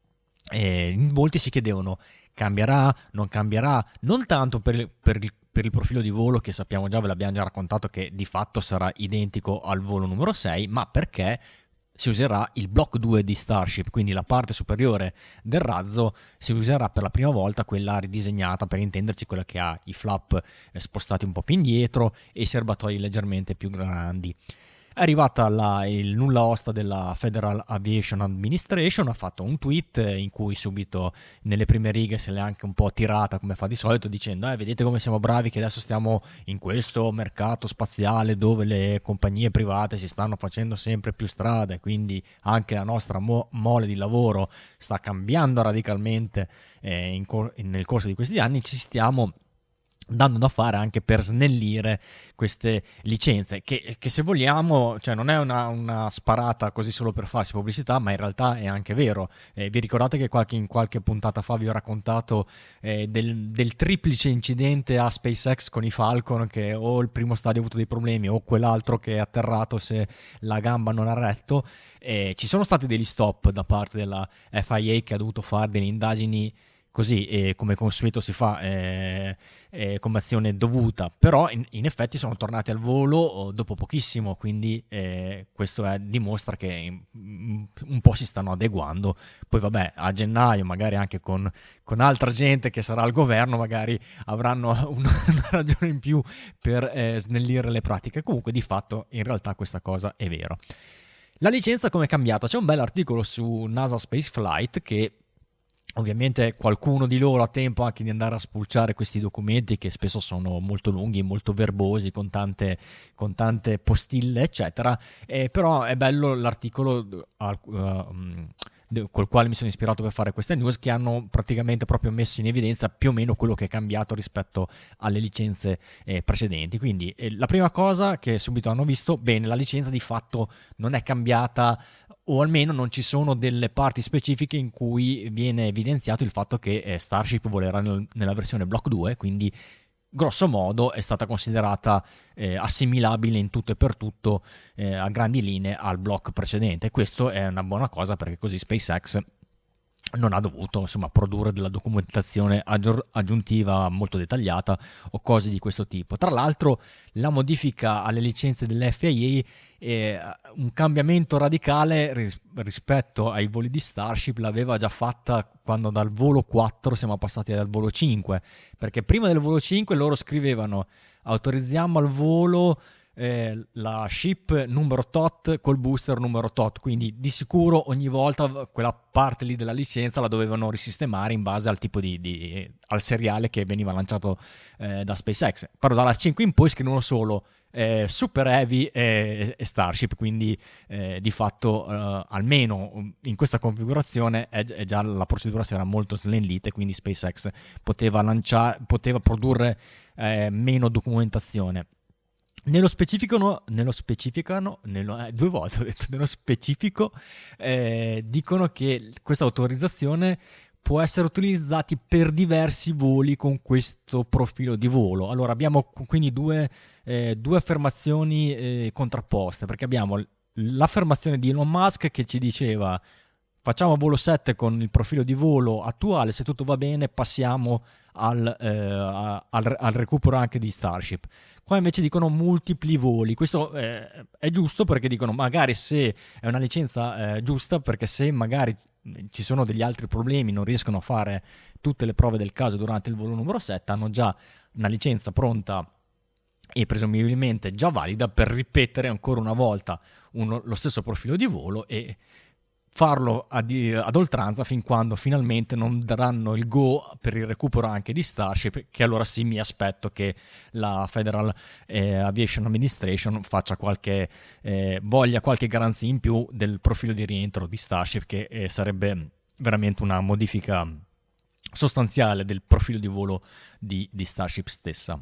eh, in molti si chiedevano cambierà, non cambierà, non tanto per, per il per il profilo di volo che sappiamo già, ve l'abbiamo già raccontato, che di fatto sarà identico al volo numero sei, ma perché si userà il Block due di Starship, quindi la parte superiore del razzo si userà per la prima volta quella ridisegnata, per intenderci quella che ha i flap spostati un po' più indietro e i serbatoi leggermente più grandi. È arrivata la, il nulla osta della Federal Aviation Administration, ha fatto un tweet in cui subito nelle prime righe se l'è anche un po' tirata come fa di solito, dicendo eh, vedete come siamo bravi che adesso stiamo in questo mercato spaziale dove le compagnie private si stanno facendo sempre più strade, quindi anche la nostra mo- mole di lavoro sta cambiando radicalmente eh, in cor- nel corso di questi anni, ci stiamo dando da fare anche per snellire queste licenze che, che se vogliamo, cioè non è una, una sparata così solo per farsi pubblicità, ma in realtà è anche vero. Eh, vi ricordate che qualche, in qualche puntata fa vi ho raccontato eh, del, del triplice incidente a SpaceX con i Falcon, che o il primo stadio ha avuto dei problemi o quell'altro che è atterrato se la gamba non ha retto. Eh, ci sono stati degli stop da parte della F I A che ha dovuto fare delle indagini così, eh, come consueto si fa, eh, eh, come azione dovuta, però in, in effetti sono tornati al volo dopo pochissimo, quindi eh, questo è, dimostra che um, un po' si stanno adeguando. Poi vabbè, a gennaio magari anche con, con altra gente che sarà al governo magari avranno una, una ragione in più per eh, snellire le pratiche. Comunque di fatto in realtà questa cosa è vero. La licenza come è cambiata? C'è un bel articolo su NASA Spaceflight che Ovviamente qualcuno di loro ha tempo anche di andare a spulciare questi documenti che spesso sono molto lunghi, molto verbosi, con tante, con tante postille, eccetera. Eh, però è bello l'articolo uh, uh, col quale mi sono ispirato per fare queste news, che hanno praticamente proprio messo in evidenza più o meno quello che è cambiato rispetto alle licenze eh, precedenti. Quindi eh, la prima cosa che subito hanno visto, bene, la licenza di fatto non è cambiata, o almeno non ci sono delle parti specifiche in cui viene evidenziato il fatto che eh, Starship volerà nel, nella versione Block due, quindi grosso modo è stata considerata eh, assimilabile in tutto e per tutto eh, a grandi linee al block precedente. Questo è una buona cosa, perché così SpaceX non ha dovuto insomma produrre della documentazione aggior- aggiuntiva molto dettagliata o cose di questo tipo. Tra l'altro la modifica alle licenze dell'F A A è un cambiamento radicale ris- rispetto ai voli di Starship, l'aveva già fatta quando dal volo quattro siamo passati al volo cinque, perché prima del volo cinque loro scrivevano autorizziamo al volo Eh, la ship numero tot col booster numero tot, quindi di sicuro ogni volta quella parte lì della licenza la dovevano risistemare in base al tipo di, di al seriale che veniva lanciato eh, da SpaceX. Però dalla cinque in poi scrivono solo eh, Super Heavy e, e Starship, quindi eh, di fatto eh, almeno in questa configurazione è, è già la procedura si era molto snellita, e quindi SpaceX poteva lanciare poteva produrre eh, meno documentazione. Nello specifico, no, nello specifico no, nello, eh, due volte ho detto nello specifico, eh, dicono che questa autorizzazione può essere utilizzata per diversi voli con questo profilo di volo. Allora abbiamo quindi due, eh, due affermazioni eh, contrapposte, perché abbiamo l'affermazione di Elon Musk che ci diceva facciamo volo sette con il profilo di volo attuale, se tutto va bene passiamo al, eh, al, al recupero anche di Starship. Qua invece dicono multipli voli. Questo eh, è giusto, perché dicono magari se è una licenza eh, giusta, perché se magari ci sono degli altri problemi, non riescono a fare tutte le prove del caso durante il volo numero sette, hanno già una licenza pronta e presumibilmente già valida per ripetere ancora una volta uno, lo stesso profilo di volo e farlo ad, ad oltranza fin quando finalmente non daranno il go per il recupero anche di Starship, che allora sì mi aspetto che la Federal eh, Aviation Administration faccia qualche eh, voglia qualche garanzia in più del profilo di rientro di Starship, che eh, sarebbe veramente una modifica sostanziale del profilo di volo di, di Starship stessa.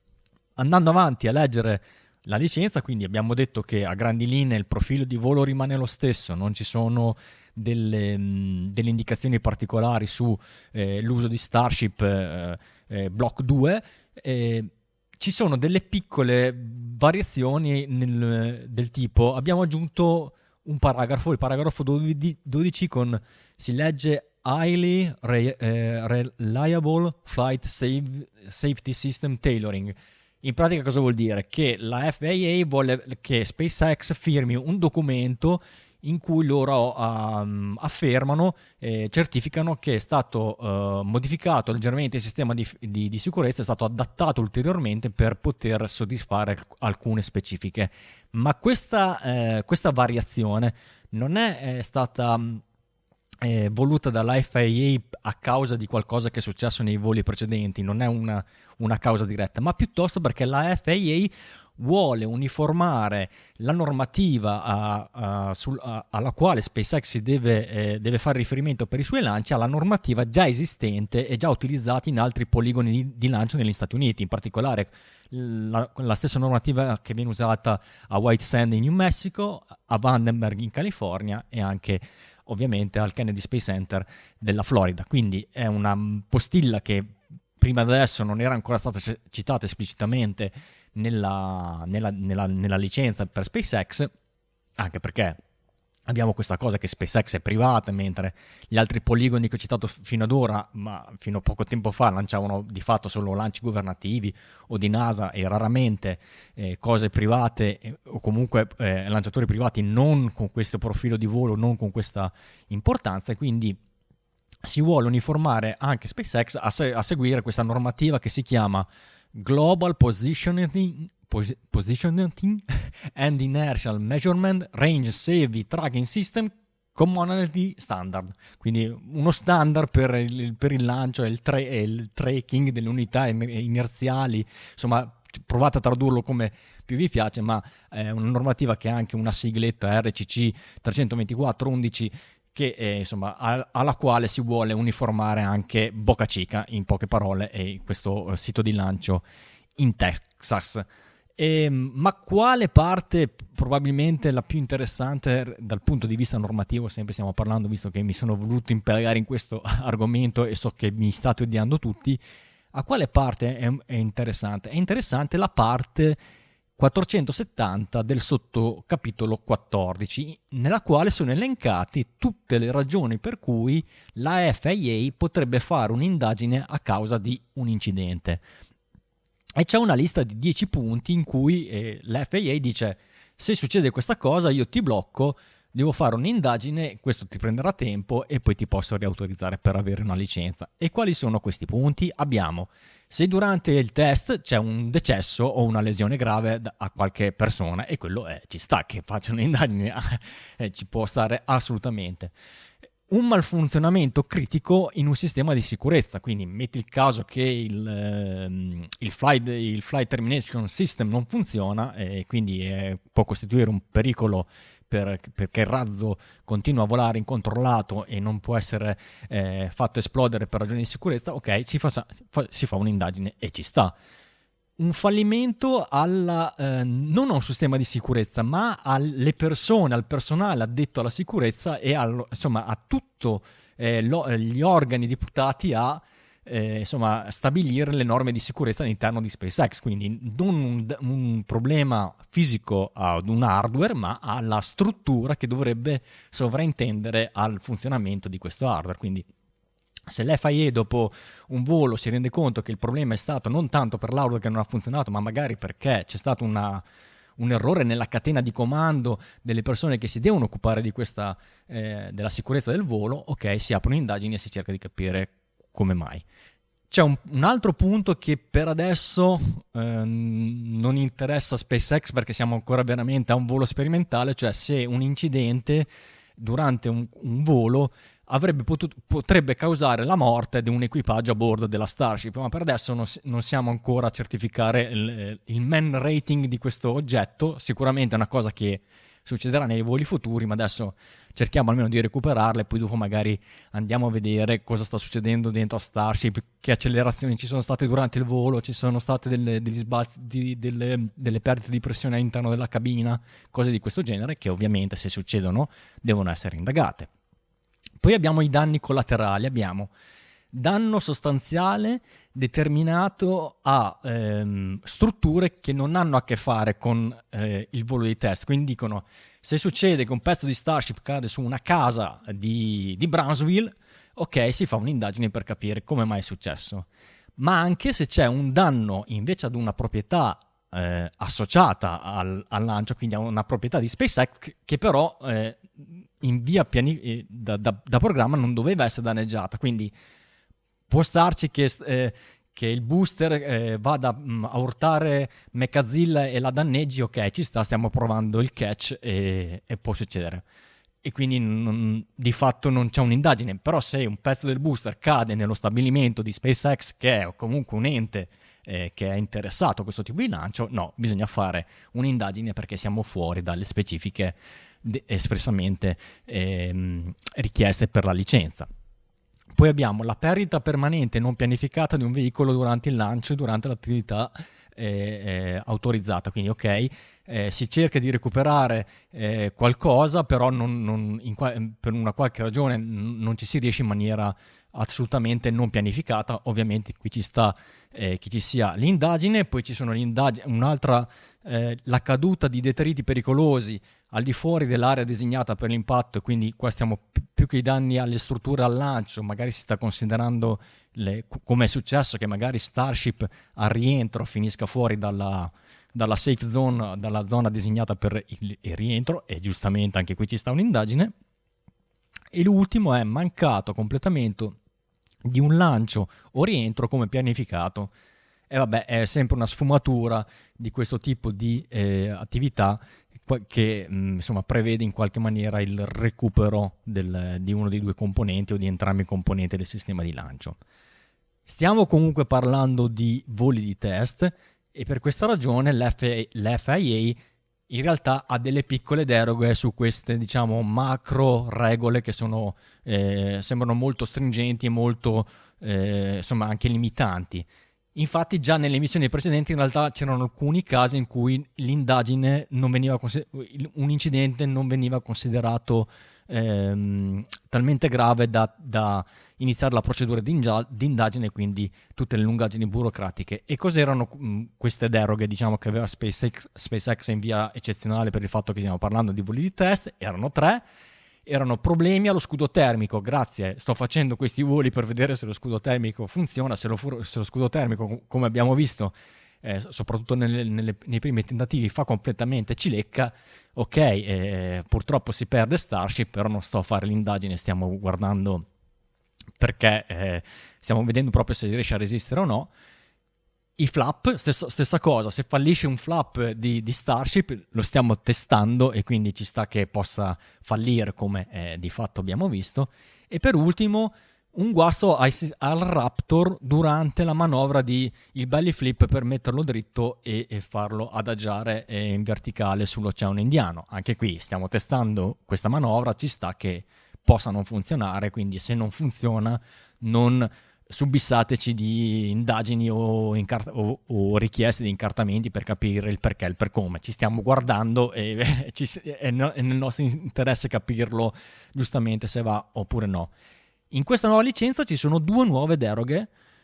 Andando avanti a leggere la licenza, quindi abbiamo detto che a grandi linee il profilo di volo rimane lo stesso, non ci sono delle, mh, delle indicazioni particolari su eh, l'uso di Starship eh, eh, Block due. Eh, ci sono delle piccole variazioni nel, del tipo, abbiamo aggiunto un paragrafo, il paragrafo dodici, con si legge Highly re, eh, Reliable Flight save, Safety System Tailoring. In pratica cosa vuol dire? Che la F A A vuole che SpaceX firmi un documento in cui loro um, affermano e eh, certificano che è stato uh, modificato leggermente il sistema di, di, di sicurezza, è stato adattato ulteriormente per poter soddisfare alcune specifiche. Ma questa, eh, questa variazione non è, è stata eh, voluta dalla F A A a causa di qualcosa che è successo nei voli precedenti, non è una, una causa diretta, ma piuttosto perché la F A A vuole uniformare la normativa a, a, sul, a, alla quale SpaceX deve, eh, deve fare riferimento per i suoi lanci alla normativa già esistente e già utilizzata in altri poligoni di, di lancio negli Stati Uniti, in particolare la, la stessa normativa che viene usata a White Sands in New Mexico, a Vandenberg in California e anche ovviamente al Kennedy Space Center della Florida. Quindi è una postilla che prima adesso non era ancora stata citata esplicitamente nella, nella, nella, nella licenza per SpaceX, anche perché abbiamo questa cosa che SpaceX è privata, mentre gli altri poligoni che ho citato fino ad ora, ma fino a poco tempo fa, lanciavano di fatto solo lanci governativi o di NASA e raramente eh, cose private eh, o comunque eh, lanciatori privati non con questo profilo di volo, non con questa importanza, e quindi si vuole uniformare anche SpaceX a, se- a seguire questa normativa che si chiama Global Positioning Positioning and Inertial Measurement Range Safety Tracking System commonality standard, quindi uno standard per il, per il lancio e il, tra- e il tracking delle unità inerziali, insomma provate a tradurlo come più vi piace, ma è una normativa che ha anche una sigletta R C C trecentoventiquattro undici che è, insomma, a- alla quale si vuole uniformare anche Boca Chica, in poche parole, e questo sito di lancio in Texas. E, ma quale parte probabilmente la più interessante dal punto di vista normativo, sempre stiamo parlando, visto che mi sono voluto impelagare in questo argomento e so che mi state odiando tutti, a quale parte è, è interessante? È interessante la parte quattrocentosettanta del sottocapitolo quattordici, nella quale sono elencati tutte le ragioni per cui la F I A potrebbe fare un'indagine a causa di un incidente. E c'è una lista di dieci punti in cui eh, la F I A dice: se succede questa cosa io ti blocco, devo fare un'indagine, questo ti prenderà tempo e poi ti posso riautorizzare per avere una licenza. E quali sono questi punti? Abbiamo: se durante il test c'è un decesso o una lesione grave a qualche persona, e quello è, ci sta che faccia un'indagine, eh, ci può stare assolutamente. Un malfunzionamento critico in un sistema di sicurezza, quindi metti il caso che il, ehm, il, flight, il flight termination system non funziona e quindi eh, può costituire un pericolo per, perché il razzo continua a volare incontrollato e non può essere eh, fatto esplodere per ragioni di sicurezza. Ok, si fa, si fa un'indagine e ci sta. Un fallimento alla, eh, non a un sistema di sicurezza, ma alle persone, al personale addetto alla sicurezza e al, insomma, a tutti eh, gli organi deputati a eh, insomma, stabilire le norme di sicurezza all'interno di SpaceX. Quindi non un, un problema fisico ad un hardware, ma alla struttura che dovrebbe sovraintendere al funzionamento di questo hardware. Quindi se l'F I A dopo un volo si rende conto che il problema è stato non tanto per l'hardware che non ha funzionato, ma magari perché c'è stato una, un errore nella catena di comando delle persone che si devono occupare di questa, eh, della sicurezza del volo, ok, si aprono indagini e si cerca di capire come mai. C'è un, un altro punto che per adesso eh, non interessa SpaceX perché siamo ancora veramente a un volo sperimentale, cioè se un incidente durante un, un volo avrebbe potuto, potrebbe causare la morte di un equipaggio a bordo della Starship, ma per adesso non, non siamo ancora a certificare il, il man rating di questo oggetto. Sicuramente è una cosa che succederà nei voli futuri, ma adesso cerchiamo almeno di recuperarla e poi dopo magari andiamo a vedere cosa sta succedendo dentro a Starship, che accelerazioni ci sono state durante il volo, ci sono state delle, degli sbalzi, di, delle, delle perdite di pressione all'interno della cabina, cose di questo genere che ovviamente se succedono devono essere indagate. Poi abbiamo i danni collaterali, abbiamo danno sostanziale determinato a ehm, strutture che non hanno a che fare con eh, il volo di test. Quindi dicono, se succede che un pezzo di Starship cade su una casa di, di Brownsville, ok, si fa un'indagine per capire come mai è successo. Ma anche se c'è un danno invece ad una proprietà eh, associata al, al lancio, quindi a una proprietà di SpaceX che però eh, in via piani- eh, da, da, da programma non doveva essere danneggiata, quindi può starci che, eh, che il booster eh, vada mh, a urtare Mechazilla e la danneggi, ok, ci sta, stiamo provando il catch e, e può succedere. E quindi non, di fatto non c'è un'indagine, però se un pezzo del booster cade nello stabilimento di SpaceX, che è comunque un ente eh, che è interessato a questo tipo di lancio, no, bisogna fare un'indagine perché siamo fuori dalle specifiche de- espressamente ehm, richieste per la licenza. Poi abbiamo la perdita permanente non pianificata di un veicolo durante il lancio e durante l'attività eh, eh, autorizzata. Quindi ok, eh, si cerca di recuperare eh, qualcosa, però non, non, in qua- per una qualche ragione non ci si riesce in maniera assolutamente non pianificata. Ovviamente qui ci sta eh, che ci sia l'indagine, poi ci sono l'indagine, un'altra, eh, la caduta di detriti pericolosi al di fuori dell'area designata per l'impatto, e quindi qua stiamo più, più che i danni alle strutture al lancio, magari si sta considerando le, come è successo che magari Starship al rientro finisca fuori dalla, dalla safe zone, dalla zona designata per il, il rientro, e giustamente anche qui ci sta un'indagine. E l'ultimo è mancato completamento di un lancio o rientro come pianificato. E vabbè, è sempre una sfumatura di questo tipo di eh, attività. che mh, insomma prevede in qualche maniera il recupero del, di uno dei due componenti o di entrambi i componenti del sistema di lancio. Stiamo comunque parlando di voli di test e per questa ragione l'F I A in realtà ha delle piccole deroghe su queste, diciamo, macro regole che sono eh, sembrano molto stringenti e molto eh, insomma anche limitanti. Infatti già nelle missioni precedenti in realtà c'erano alcuni casi in cui l'indagine non veniva un incidente non veniva considerato ehm, talmente grave da, da iniziare la procedura di, ingia- di indagine, quindi tutte le lungaggini burocratiche. E cos'erano mh, queste deroghe, diciamo, che aveva SpaceX, SpaceX in via eccezionale per il fatto che stiamo parlando di voli di test? Erano tre. Erano problemi allo scudo termico. Grazie, sto facendo questi voli per vedere se lo scudo termico funziona. Se lo, fu- se lo scudo termico, come abbiamo visto, eh, soprattutto nelle, nelle, nei primi tentativi, fa completamente cilecca, ok, eh, purtroppo si perde Starship, però non sto a fare l'indagine, stiamo guardando perché eh, stiamo vedendo proprio se riesce a resistere o no. I flap, stessa, stessa cosa, se fallisce un flap di, di Starship lo stiamo testando e quindi ci sta che possa fallire come eh, di fatto abbiamo visto. E per ultimo un guasto ai, al Raptor durante la manovra di il belly flip per metterlo dritto e, e farlo adagiare eh, in verticale sull'Oceano Indiano. Anche qui stiamo testando questa manovra, ci sta che possa non funzionare, quindi se non funziona non subissateci di indagini o, incar- o, o richieste di incartamenti per capire il perché, il per come. Ci stiamo guardando e ci, è, no, è nel nostro interesse capirlo giustamente se va oppure no. In questa nuova licenza ci sono due nuove deroghe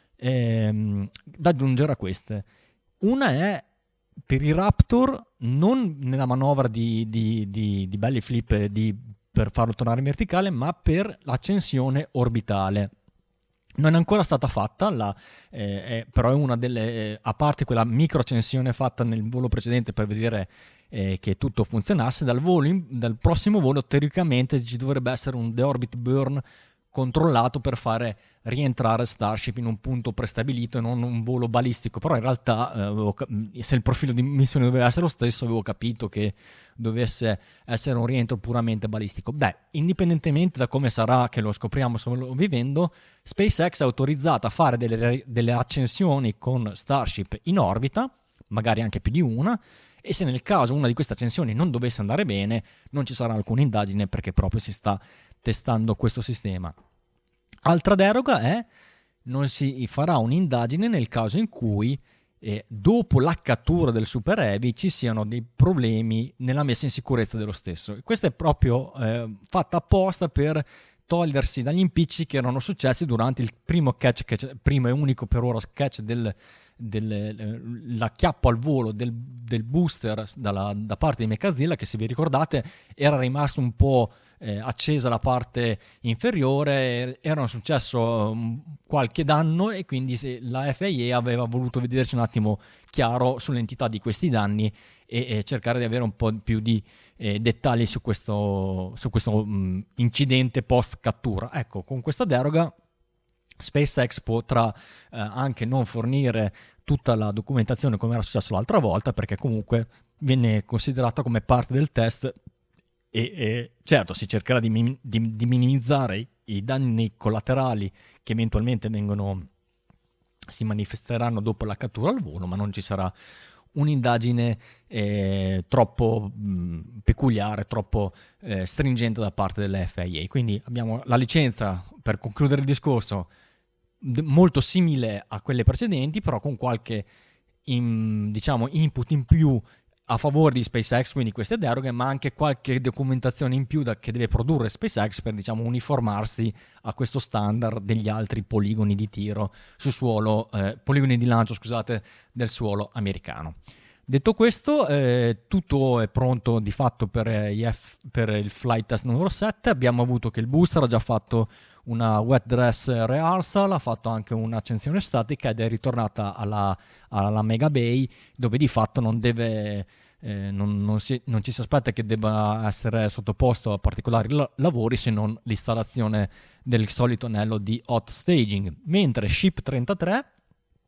ehm, da aggiungere a queste. Una è per i Raptor, non nella manovra di, di, di, di belly flip di, per farlo tornare in verticale, ma per l'accensione orbitale. Non è ancora stata fatta, la, eh, è, però è una delle, eh, a parte quella microaccensione fatta nel volo precedente per vedere eh, che tutto funzionasse, dal, volo in, dal prossimo volo teoricamente ci dovrebbe essere un deorbit burn controllato per fare rientrare Starship in un punto prestabilito e non un volo balistico. Però in realtà eh, avevo, se il profilo di missione doveva essere lo stesso, avevo capito che dovesse essere un rientro puramente balistico. Beh, indipendentemente da come sarà, che lo scopriamo solo vivendo, SpaceX è autorizzata a fare delle, delle accensioni con Starship in orbita, magari anche più di una, e se nel caso una di queste accensioni non dovesse andare bene, non ci sarà alcuna indagine perché proprio si sta testando questo sistema. Altra deroga è non si farà un'indagine nel caso in cui eh, dopo la cattura del Super Heavy ci siano dei problemi nella messa in sicurezza dello stesso. Questo è proprio eh, fatta apposta per togliersi dagli impicci che erano successi durante il primo catch, catch primo e unico per ora catch del Del, l'acchiappo al volo del, del booster dalla, da parte di Mechazilla, che se vi ricordate era rimasto un po' eh, accesa la parte inferiore, era successo um, qualche danno e quindi se la F I A aveva voluto vederci un attimo chiaro sull'entità di questi danni e, e cercare di avere un po' più di eh, dettagli su questo, su questo um, incidente post cattura. Ecco, con questa deroga SpaceX potrà eh, anche non fornire tutta la documentazione come era successo l'altra volta, perché comunque viene considerata come parte del test e, e certo si cercherà di, mi, di, di minimizzare i, i danni collaterali che eventualmente vengono si manifesteranno dopo la cattura al volo, ma non ci sarà un'indagine eh, troppo mh, peculiare, troppo eh, stringente da parte della F I A. Quindi abbiamo la licenza, per concludere il discorso, d- molto simile a quelle precedenti, però con qualche in, diciamo input in più a favore di SpaceX, quindi queste deroghe, ma anche qualche documentazione in più da, che deve produrre SpaceX per, diciamo, uniformarsi a questo standard degli altri poligoni di tiro su suolo, eh, poligoni di lancio, scusate, del suolo americano. Detto questo, eh, tutto è pronto di fatto per, eh, F, per il flight test numero sette. Abbiamo avuto che il booster ha già fatto una wet dress rehearsal, ha fatto anche un'accensione statica ed è ritornata alla, alla Mega Bay, dove di fatto non deve eh, non, non, si, non ci si aspetta che debba essere sottoposto a particolari la- lavori se non l'installazione del solito anello di hot staging, mentre Ship trentatré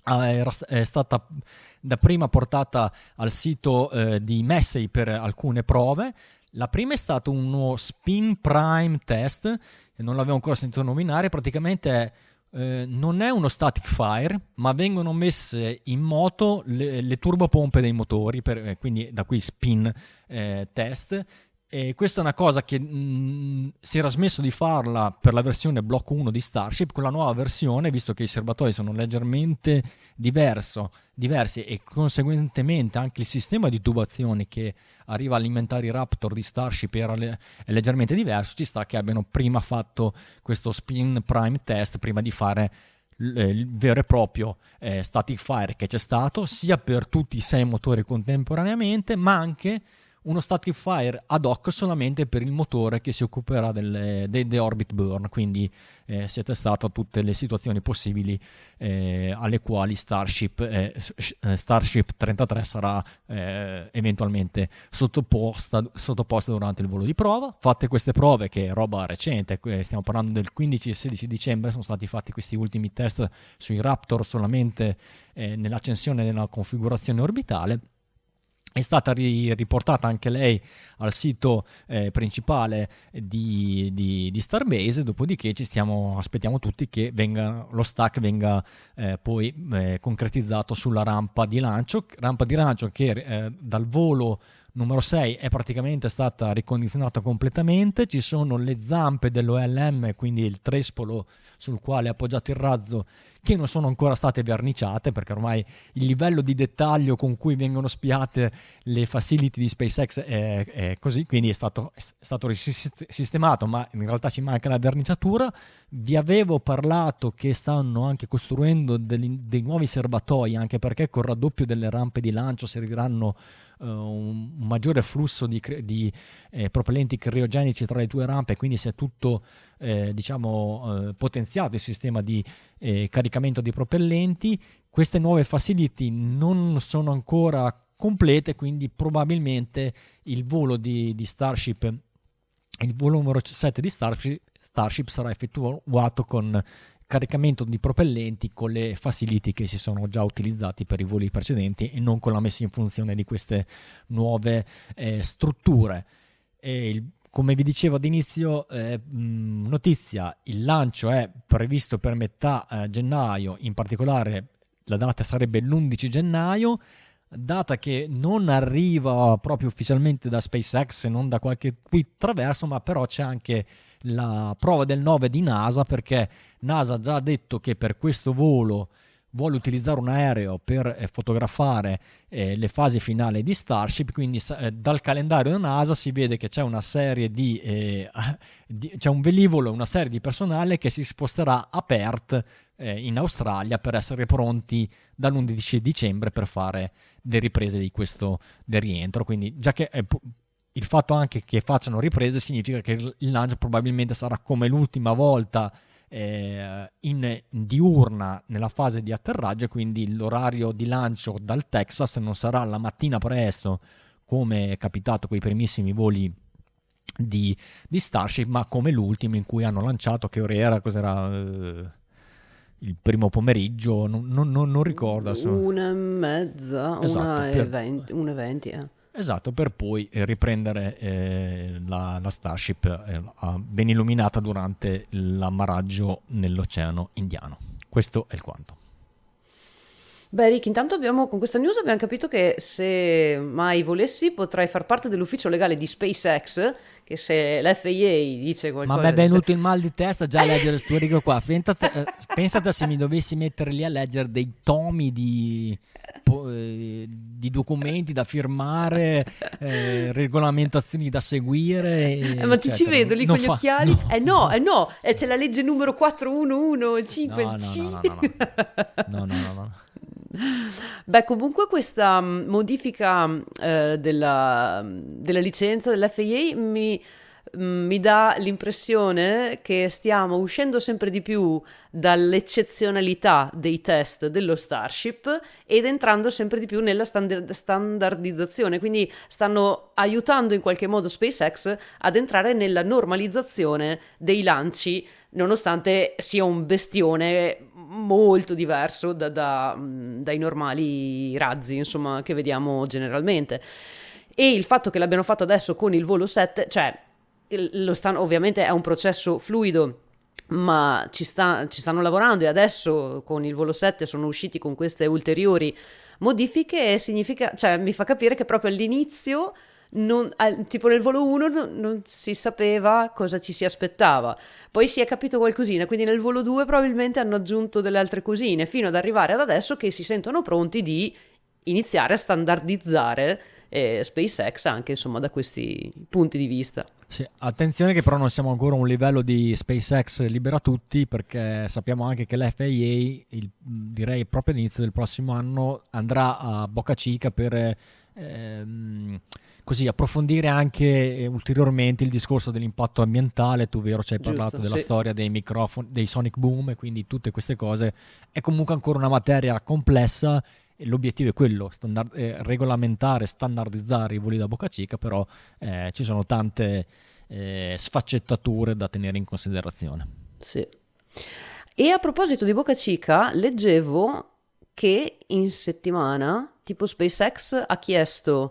era, è stata dapprima portata al sito eh, di Massey per alcune prove. La prima è stato uno spin prime test, e non l'avevo ancora sentito nominare. Praticamente è, eh, non è uno static fire, ma vengono messe in moto le, le turbopompe dei motori, per, eh, quindi da qui spin eh, test. E questa è una cosa che mh, si era smesso di farla per la versione Block uno di Starship. Con la nuova versione, visto che i serbatoi sono leggermente diverso, diversi e conseguentemente anche il sistema di tubazioni che arriva a alimentare i Raptor di Starship era le- è leggermente diverso, ci sta che abbiano prima fatto questo spin prime test prima di fare l- il vero e proprio eh, static fire che c'è stato sia per tutti i sei motori contemporaneamente, ma anche uno static fire ad hoc solamente per il motore che si occuperà delle, dei The Orbit Burn. Quindi eh, si è testato tutte le situazioni possibili eh, alle quali Starship, eh, Starship trentatré sarà eh, eventualmente sottoposta, sottoposta durante il volo di prova. Fatte queste prove, che è roba recente, stiamo parlando del quindici e sedici dicembre, sono stati fatti questi ultimi test sui Raptor solamente eh, nell'accensione della configurazione orbitale. È stata ri- riportata anche lei al sito eh, principale di, di, di Starbase, dopodiché ci stiamo, aspettiamo tutti che venga, lo stack venga eh, poi eh, concretizzato sulla rampa di lancio, rampa di lancio che eh, dal volo numero sei è praticamente stata ricondizionata completamente. Ci sono le zampe dell'O L M, quindi il trespolo sul quale è appoggiato il razzo, che non sono ancora state verniciate, perché ormai il livello di dettaglio con cui vengono spiate le facility di SpaceX è, è così, quindi è stato, è stato sistemato, ma in realtà ci manca la verniciatura. Vi avevo parlato che stanno anche costruendo dei, dei nuovi serbatoi, anche perché col raddoppio delle rampe di lancio serviranno uh, un, un maggiore flusso di, di eh, propellenti criogenici tra le due rampe, quindi si è tutto eh, diciamo eh, potenziato il sistema di eh, caricamento di propellenti. Queste nuove facility non sono ancora complete, quindi probabilmente il volo di, di Starship, il volo numero sette di Starship, Starship sarà effettuato con caricamento di propellenti con le facility che si sono già utilizzati per i voli precedenti e non con la messa in funzione di queste nuove eh, strutture. E il, come vi dicevo ad inizio, eh, notizia, il lancio è previsto per metà eh, gennaio, in particolare la data sarebbe l'undici gennaio, data che non arriva proprio ufficialmente da SpaceX e non da qualche tweet traverso, ma però c'è anche la prova del nove di NASA, perché NASA ha già detto che per questo volo vuole utilizzare un aereo per eh, fotografare eh, le fasi finali di Starship. Quindi eh, dal calendario della NASA si vede che c'è una serie di, eh, di c'è un velivolo, una serie di personale che si sposterà a Perth eh, in Australia per essere pronti dall'undici dicembre per fare le riprese di questo del rientro. Quindi già che eh, il fatto anche che facciano riprese significa che il lancio probabilmente sarà come l'ultima volta eh, in diurna nella fase di atterraggio, quindi l'orario di lancio dal Texas non sarà la mattina presto come è capitato con i primissimi voli di, di Starship, ma come l'ultimo in cui hanno lanciato, che ora era, cos'era eh, il primo pomeriggio, non, non, non ricordo adesso. Una e mezza, esatto, una per... e venti, una e venti eh. Esatto, per poi riprendere eh, la, la Starship eh, ben illuminata durante l'ammaraggio nell'Oceano Indiano. Questo è il quanto. Beh, Rick, intanto abbiamo, con questa news abbiamo capito che se mai volessi potrai far parte dell'ufficio legale di SpaceX, che se l'F A A dice qualcosa... Ma mi è venuto il mal di testa già a leggere questo rigo qua. Pensate, pensate se mi dovessi mettere lì a leggere dei tomi di, di documenti da firmare, eh, regolamentazioni da seguire. Eh, ma ti ci vedo lì con gli fa... occhiali? No. Eh no, eh no, eh, c'è la legge numero quattro uno uno cinque no, C. No, no, no, no, no, no, no, no. Beh, comunque questa modifica eh, della, della licenza dell'F A A mi, mi dà l'impressione che stiamo uscendo sempre di più dall'eccezionalità dei test dello Starship ed entrando sempre di più nella standard- standardizzazione, quindi stanno aiutando in qualche modo SpaceX ad entrare nella normalizzazione dei lanci, nonostante sia un bestione molto diverso da, da, dai normali razzi, insomma, che vediamo generalmente. E il fatto che l'abbiano fatto adesso con il volo sette, cioè lo stanno, ovviamente è un processo fluido, ma ci, sta, ci stanno lavorando, e adesso con il volo sette sono usciti con queste ulteriori modifiche, e significa, cioè mi fa capire che proprio all'inizio non, eh, tipo nel volo uno non, non si sapeva cosa ci si aspettava, poi si è capito qualcosina, quindi nel volo due probabilmente hanno aggiunto delle altre cosine, fino ad arrivare ad adesso che si sentono pronti di iniziare a standardizzare eh, SpaceX anche, insomma, da questi punti di vista. Sì, attenzione che però non siamo ancora a un livello di SpaceX libera tutti, perché sappiamo anche che l'F A A, il, direi proprio all'inizio del prossimo anno, andrà a Boca Chica per ehm, così approfondire anche ulteriormente il discorso dell'impatto ambientale. Tu, vero, ci hai parlato Giusto, della sì. storia dei microfoni, dei sonic boom, e quindi tutte queste cose. È comunque ancora una materia complessa, e l'obiettivo è quello, standard, eh, regolamentare, standardizzare i voli da Boca Chica, però eh, ci sono tante eh, sfaccettature da tenere in considerazione. Sì. E a proposito di Boca Chica, leggevo che in settimana, tipo, SpaceX ha chiesto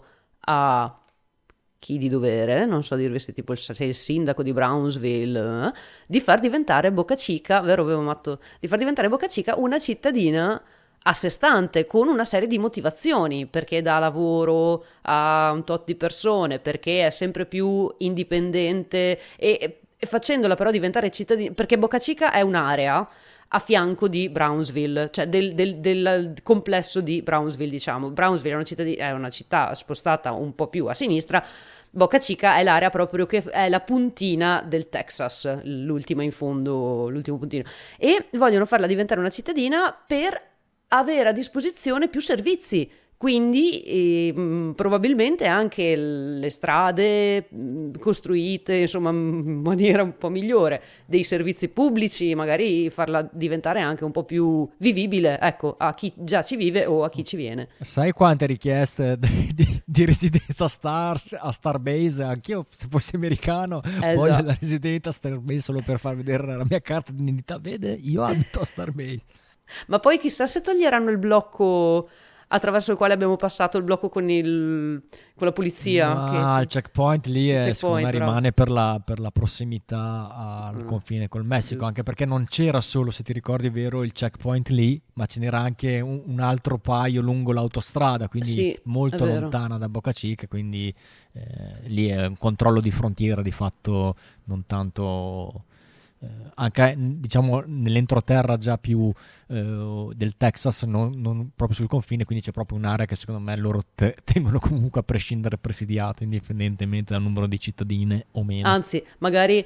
a chi di dovere, non so dirvi se tipo il, se il sindaco di Brownsville, eh, di far diventare Boca Chica, vero, avevo matto, di far diventare Boca Chica una cittadina a sé stante, con una serie di motivazioni, perché dà lavoro a un tot di persone, perché è sempre più indipendente, e, e facendola però diventare cittadina, perché Boca Chica è un'area a fianco di Brownsville, cioè del, del, del complesso di Brownsville, diciamo. Brownsville è una, città, è una città spostata un po' più a sinistra. Boca Chica è l'area proprio che è la puntina del Texas, l'ultima in fondo, l'ultimo puntino, e vogliono farla diventare una cittadina per avere a disposizione più servizi, quindi eh, mh, probabilmente anche le strade mh, costruite, insomma, in maniera un po' migliore, dei servizi pubblici, magari farla diventare anche un po' più vivibile, ecco, a chi già ci vive o a chi ci viene. Sai quante richieste di, di, di residenza a, Stars, a Starbase? Anch'io, se fossi americano, Esatto. voglio la residenza a Starbase solo per far vedere la mia carta di identità. Vede, io abito a Starbase. Ma poi chissà se toglieranno il blocco attraverso il quale abbiamo passato, il blocco con, il, con la polizia. Ma che... il checkpoint lì è, checkpoint, secondo me, bravo. rimane per la, per la prossimità al Mm. confine col Messico, Giusto. anche perché non c'era solo, se ti ricordi, vero, il checkpoint lì, ma ce n'era anche un, un altro paio lungo l'autostrada, quindi Sì, molto è vero. lontana da Boca Chica, quindi eh, lì è un controllo di frontiera di fatto, non tanto... Eh, anche, diciamo, nell'entroterra già più eh, del Texas, non, non proprio sul confine, quindi c'è proprio un'area che secondo me loro te- tengono comunque a prescindere presidiata, indipendentemente dal numero di cittadine o meno. Anzi, magari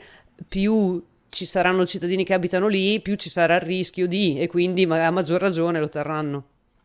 più ci saranno cittadini che abitano lì, più ci sarà il rischio di, e quindi ma- a maggior ragione lo terranno.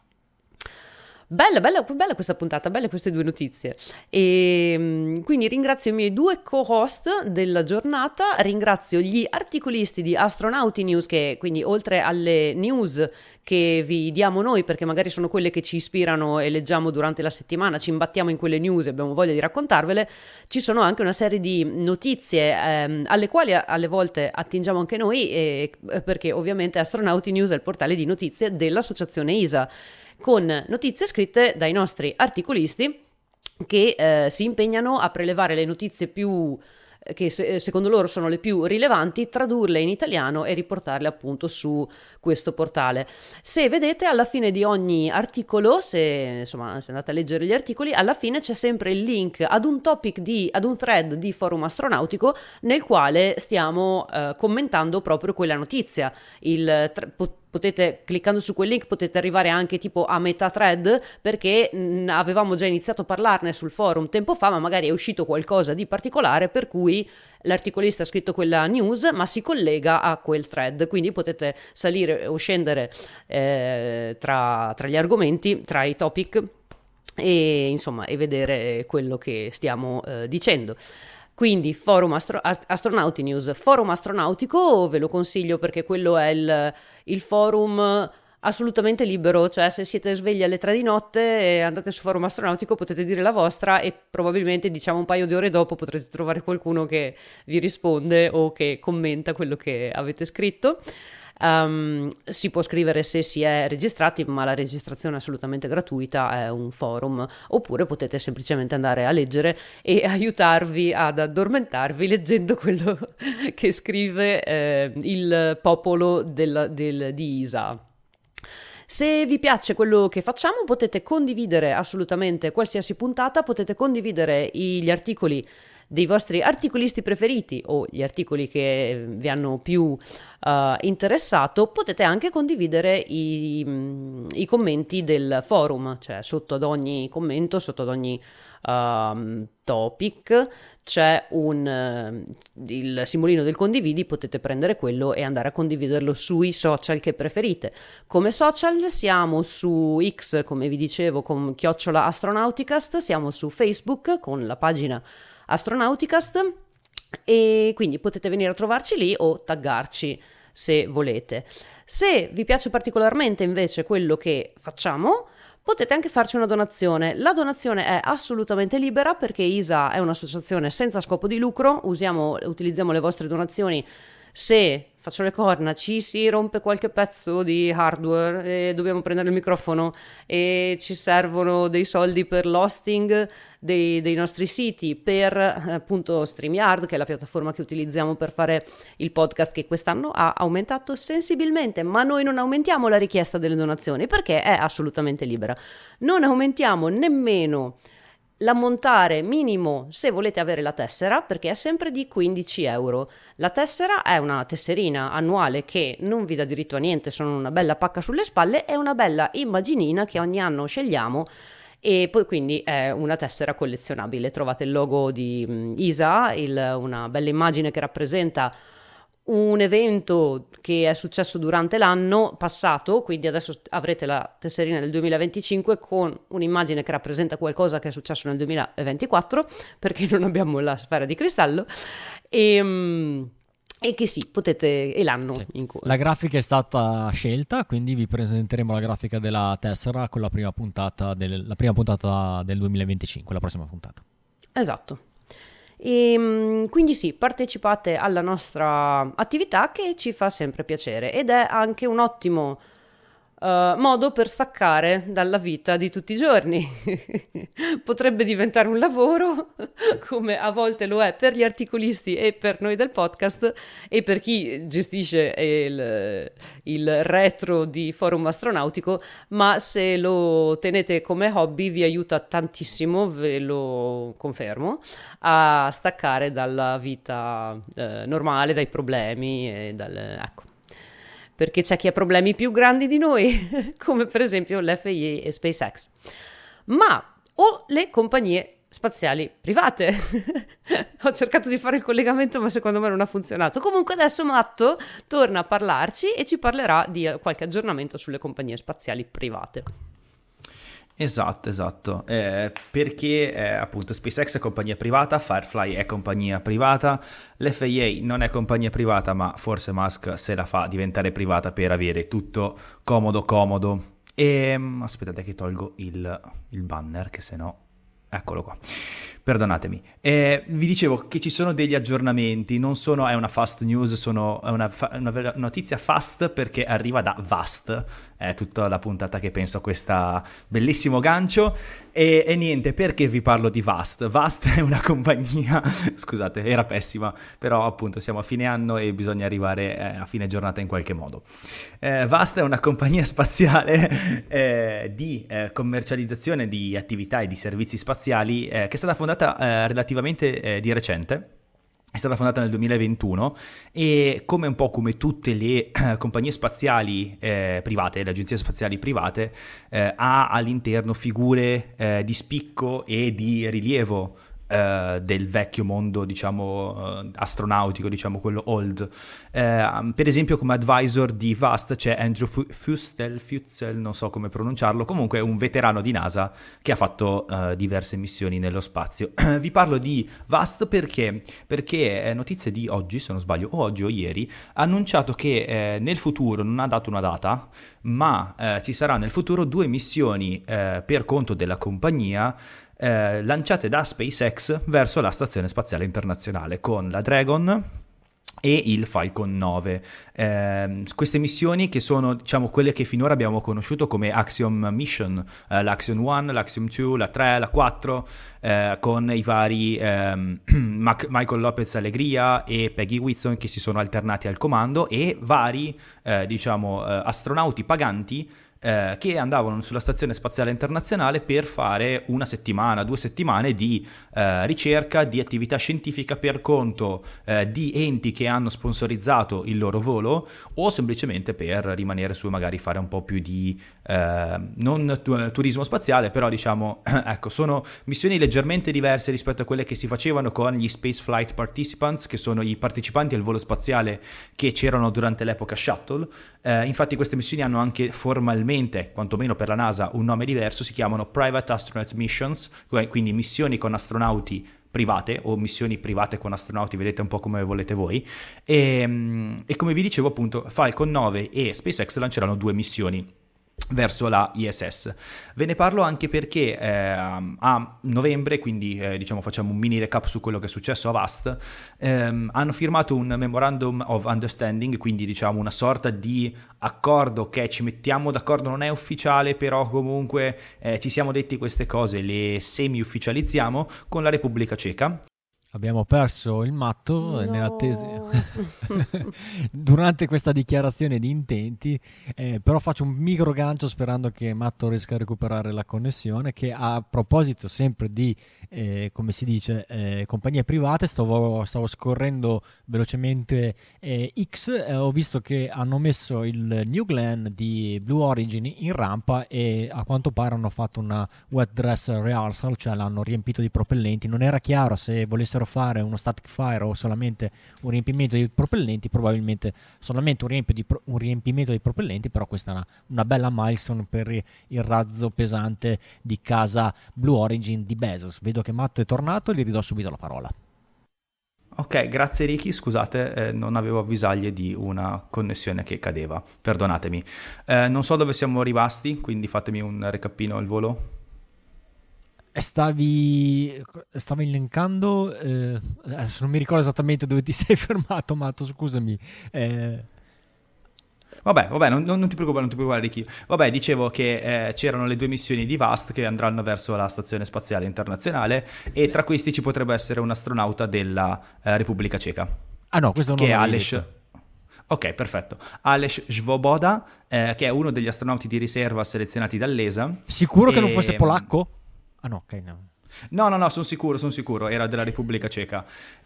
Bella, bella, bella questa puntata, belle queste due notizie. E mm, quindi ringrazio i miei due co-host della giornata, ringrazio gli articolisti di Astronauti News, che quindi oltre alle news che vi diamo noi, perché magari sono quelle che ci ispirano e leggiamo durante la settimana, ci imbattiamo in quelle news e abbiamo voglia di raccontarvele, ci sono anche una serie di notizie ehm, alle quali a- alle volte attingiamo anche noi, e, perché ovviamente Astronauti News è il portale di notizie dell'associazione I S A, con notizie scritte dai nostri articolisti che eh, si impegnano a prelevare le notizie più che se, secondo loro sono le più rilevanti, tradurle in italiano e riportarle appunto su questo portale. Se vedete, alla fine di ogni articolo, se insomma se andate a leggere gli articoli, alla fine c'è sempre il link ad un topic di ad un thread di Forum Astronautico nel quale stiamo eh, commentando proprio quella notizia. Il tre, po- potete, cliccando su quel link, potete arrivare anche tipo a metà thread, perché mh, avevamo già iniziato a parlarne sul forum tempo fa, ma magari è uscito qualcosa di particolare per cui l'articolista ha scritto quella news ma si collega a quel thread, quindi potete salire o scendere eh, tra, tra gli argomenti, tra i topic, e insomma e vedere quello che stiamo eh, dicendo. Quindi Forum Astro- Astronauti News, Forum Astronautico, ve lo consiglio perché quello è il, il forum assolutamente libero, cioè se siete svegli alle tre di notte e andate su Forum Astronautico potete dire la vostra e probabilmente, diciamo, un paio di ore dopo potrete trovare qualcuno che vi risponde o che commenta quello che avete scritto. Um, si può scrivere se si è registrati, ma la registrazione è assolutamente gratuita, è un forum, oppure potete semplicemente andare a leggere e aiutarvi ad addormentarvi leggendo quello che scrive eh, il popolo del, del, di Isa. Se vi piace quello che facciamo, potete condividere assolutamente qualsiasi puntata, potete condividere gli articoli dei vostri articolisti preferiti o gli articoli che vi hanno più uh, interessato. Potete anche condividere i, i commenti del forum, cioè sotto ad ogni commento, sotto ad ogni uh, topic c'è un uh, il simbolino del condividi, potete prendere quello e andare a condividerlo sui social che preferite. Come social siamo su X, come vi dicevo, con chiocciola Astronauticast, siamo su Facebook con la pagina Astronauticast, e quindi potete venire a trovarci lì o taggarci se volete. Se vi piace particolarmente invece quello che facciamo, potete anche farci una donazione. La donazione è assolutamente libera perché I S A è un'associazione senza scopo di lucro. Usiamo, utilizziamo le vostre donazioni se, faccio le corna, ci si rompe qualche pezzo di hardware e dobbiamo prendere il microfono e ci servono dei soldi per l'hosting dei, dei nostri siti, per appunto StreamYard, che è la piattaforma che utilizziamo per fare il podcast, che quest'anno ha aumentato sensibilmente, ma noi non aumentiamo la richiesta delle donazioni perché è assolutamente libera. Non aumentiamo nemmeno l'ammontare minimo se volete avere la tessera, perché è sempre di quindici euro. La tessera è una tesserina annuale che non vi dà diritto a niente, sono una bella pacca sulle spalle e una bella immaginina che ogni anno scegliamo, e poi quindi è una tessera collezionabile. Trovate il logo di um, I S A, il, una bella immagine che rappresenta un evento che è successo durante l'anno passato, quindi adesso avrete la tesserina del duemilaventicinque con un'immagine che rappresenta qualcosa che è successo nel duemilaventiquattro, perché non abbiamo la sfera di cristallo, e, um, e che sì, potete, e l'anno sì. in cui... La grafica è stata scelta, quindi vi presenteremo la grafica della tessera con la prima puntata del, la prima puntata del duemilaventicinque, la prossima puntata. Esatto. E quindi sì, partecipate alla nostra attività, che ci fa sempre piacere, ed è anche un ottimo uh, modo per staccare dalla vita di tutti i giorni. Potrebbe diventare un lavoro, come a volte lo è per gli articolisti e per noi del podcast e per chi gestisce il, il retro di Forum Astronautico, ma se lo tenete come hobby vi aiuta tantissimo, ve lo confermo, a staccare dalla vita eh, normale, dai problemi e dal, ecco, perché c'è chi ha problemi più grandi di noi, come per esempio l'F I A e SpaceX, ma o le compagnie spaziali private. Ho cercato di fare il collegamento, ma secondo me non ha funzionato. Comunque adesso Matto torna a parlarci e ci parlerà di qualche aggiornamento sulle compagnie spaziali private. Esatto, esatto, eh, perché eh, appunto SpaceX è compagnia privata, Firefly è compagnia privata, l'F I A non è compagnia privata, ma forse Musk se la fa diventare privata per avere tutto comodo comodo. E aspettate che tolgo il, il banner, che se no... Eccolo qua, perdonatemi. Eh, vi dicevo che ci sono degli aggiornamenti, non sono, è una fast news, sono, è una, fa, una notizia fast perché arriva da Vast, è tutta la puntata che penso a questo bellissimo gancio, e, e niente, perché vi parlo di Vast? Vast è una compagnia, scusate, era pessima, però appunto siamo a fine anno e bisogna arrivare eh, a fine giornata in qualche modo. Eh, Vast è una compagnia spaziale eh, di eh, commercializzazione di attività e di servizi spaziali eh, che è stata fondata eh, relativamente eh, di recente. È stata fondata nel duemilaventuno e, come un po' come tutte le eh, compagnie spaziali eh, private, le agenzie spaziali private, eh, ha all'interno figure eh, di spicco e di rilievo eh, del vecchio mondo, diciamo, eh, astronautico, diciamo quello old. Eh, per esempio, come advisor di Vast c'è Andrew Fustel, Fuzel, non so come pronunciarlo, comunque un veterano di NASA che ha fatto eh, diverse missioni nello spazio. Vi parlo di Vast perché, perché è notizia di oggi, se non sbaglio, o oggi o ieri, ha annunciato che eh, nel futuro, non ha dato una data, ma eh, ci saranno nel futuro due missioni eh, per conto della compagnia eh, lanciate da SpaceX verso la Stazione Spaziale Internazionale, con la Dragon e il Falcon nove. Eh, queste missioni che sono, diciamo, quelle che finora abbiamo conosciuto come Axiom Mission, eh, l'Axiom uno, l'Axiom due, la tre, la quattro, eh, con i vari ehm, Michael Lopez Alegria e Peggy Whitson che si sono alternati al comando, e vari, eh, diciamo, eh, astronauti paganti Eh, che andavano sulla Stazione Spaziale Internazionale per fare una settimana, due settimane di eh, ricerca, di attività scientifica per conto eh, di enti che hanno sponsorizzato il loro volo, o semplicemente per rimanere su e magari fare un po' più di eh, non tu- turismo spaziale, però diciamo ecco, sono missioni leggermente diverse rispetto a quelle che si facevano con gli Space Flight Participants, che sono i partecipanti al volo spaziale che c'erano durante l'epoca Shuttle. Eh, infatti queste missioni hanno anche formalmente, quantomeno per la NASA, un nome diverso, si chiamano Private Astronaut Missions, quindi missioni con astronauti private o missioni private con astronauti, vedete un po' come volete voi. E, e come vi dicevo appunto, Falcon nove e SpaceX lanceranno due missioni verso la I S S. Ve ne parlo anche perché eh, a novembre, quindi eh, diciamo facciamo un mini recap su quello che è successo a VAST, ehm, hanno firmato un Memorandum of Understanding, quindi diciamo una sorta di accordo che ci mettiamo d'accordo, non è ufficiale, però comunque eh, ci siamo detti queste cose, le semi-ufficializziamo con la Repubblica Ceca. Abbiamo perso il matto no. nell'attesa durante questa dichiarazione di intenti, eh, però faccio un micro gancio sperando che Matto riesca a recuperare la connessione, che a proposito sempre di, eh, come si dice, eh, compagnie private, stavo, stavo scorrendo velocemente eh, X, eh, ho visto che hanno messo il New Glenn di Blue Origin in rampa e a quanto pare hanno fatto una wet dress rehearsal, cioè l'hanno riempito di propellenti. Non era chiaro se volessero fare uno static fire o solamente un riempimento di propellenti, probabilmente solamente un, riempio di pro- un riempimento di propellenti, però questa è una, una bella milestone per il razzo pesante di casa Blue Origin di Bezos. Vedo che Matto è tornato e gli ridò subito la parola. Ok, grazie Ricky, scusate, eh, non avevo avvisaglie di una connessione che cadeva, perdonatemi. Eh, non so dove siamo rimasti, quindi fatemi un recapino al volo. Stavi, stavi elencando, eh, adesso non mi ricordo esattamente dove ti sei fermato, Matto, scusami. Eh... Vabbè, vabbè, non, non ti preoccupare, non ti preoccupare Ricky. Vabbè, dicevo che eh, c'erano le due missioni di VAST che andranno verso la Stazione Spaziale Internazionale, e tra questi ci potrebbe essere un astronauta della eh, Repubblica Ceca. Ah no, questo non che è l'avevi Aleš. detto. Ok, perfetto. Aleš Svoboda, eh, che è uno degli astronauti di riserva selezionati dall'E S A. Sicuro e... che non fosse polacco? Ah no, ok, no. No, no, no, sono sicuro, sono sicuro, era della Repubblica Ceca.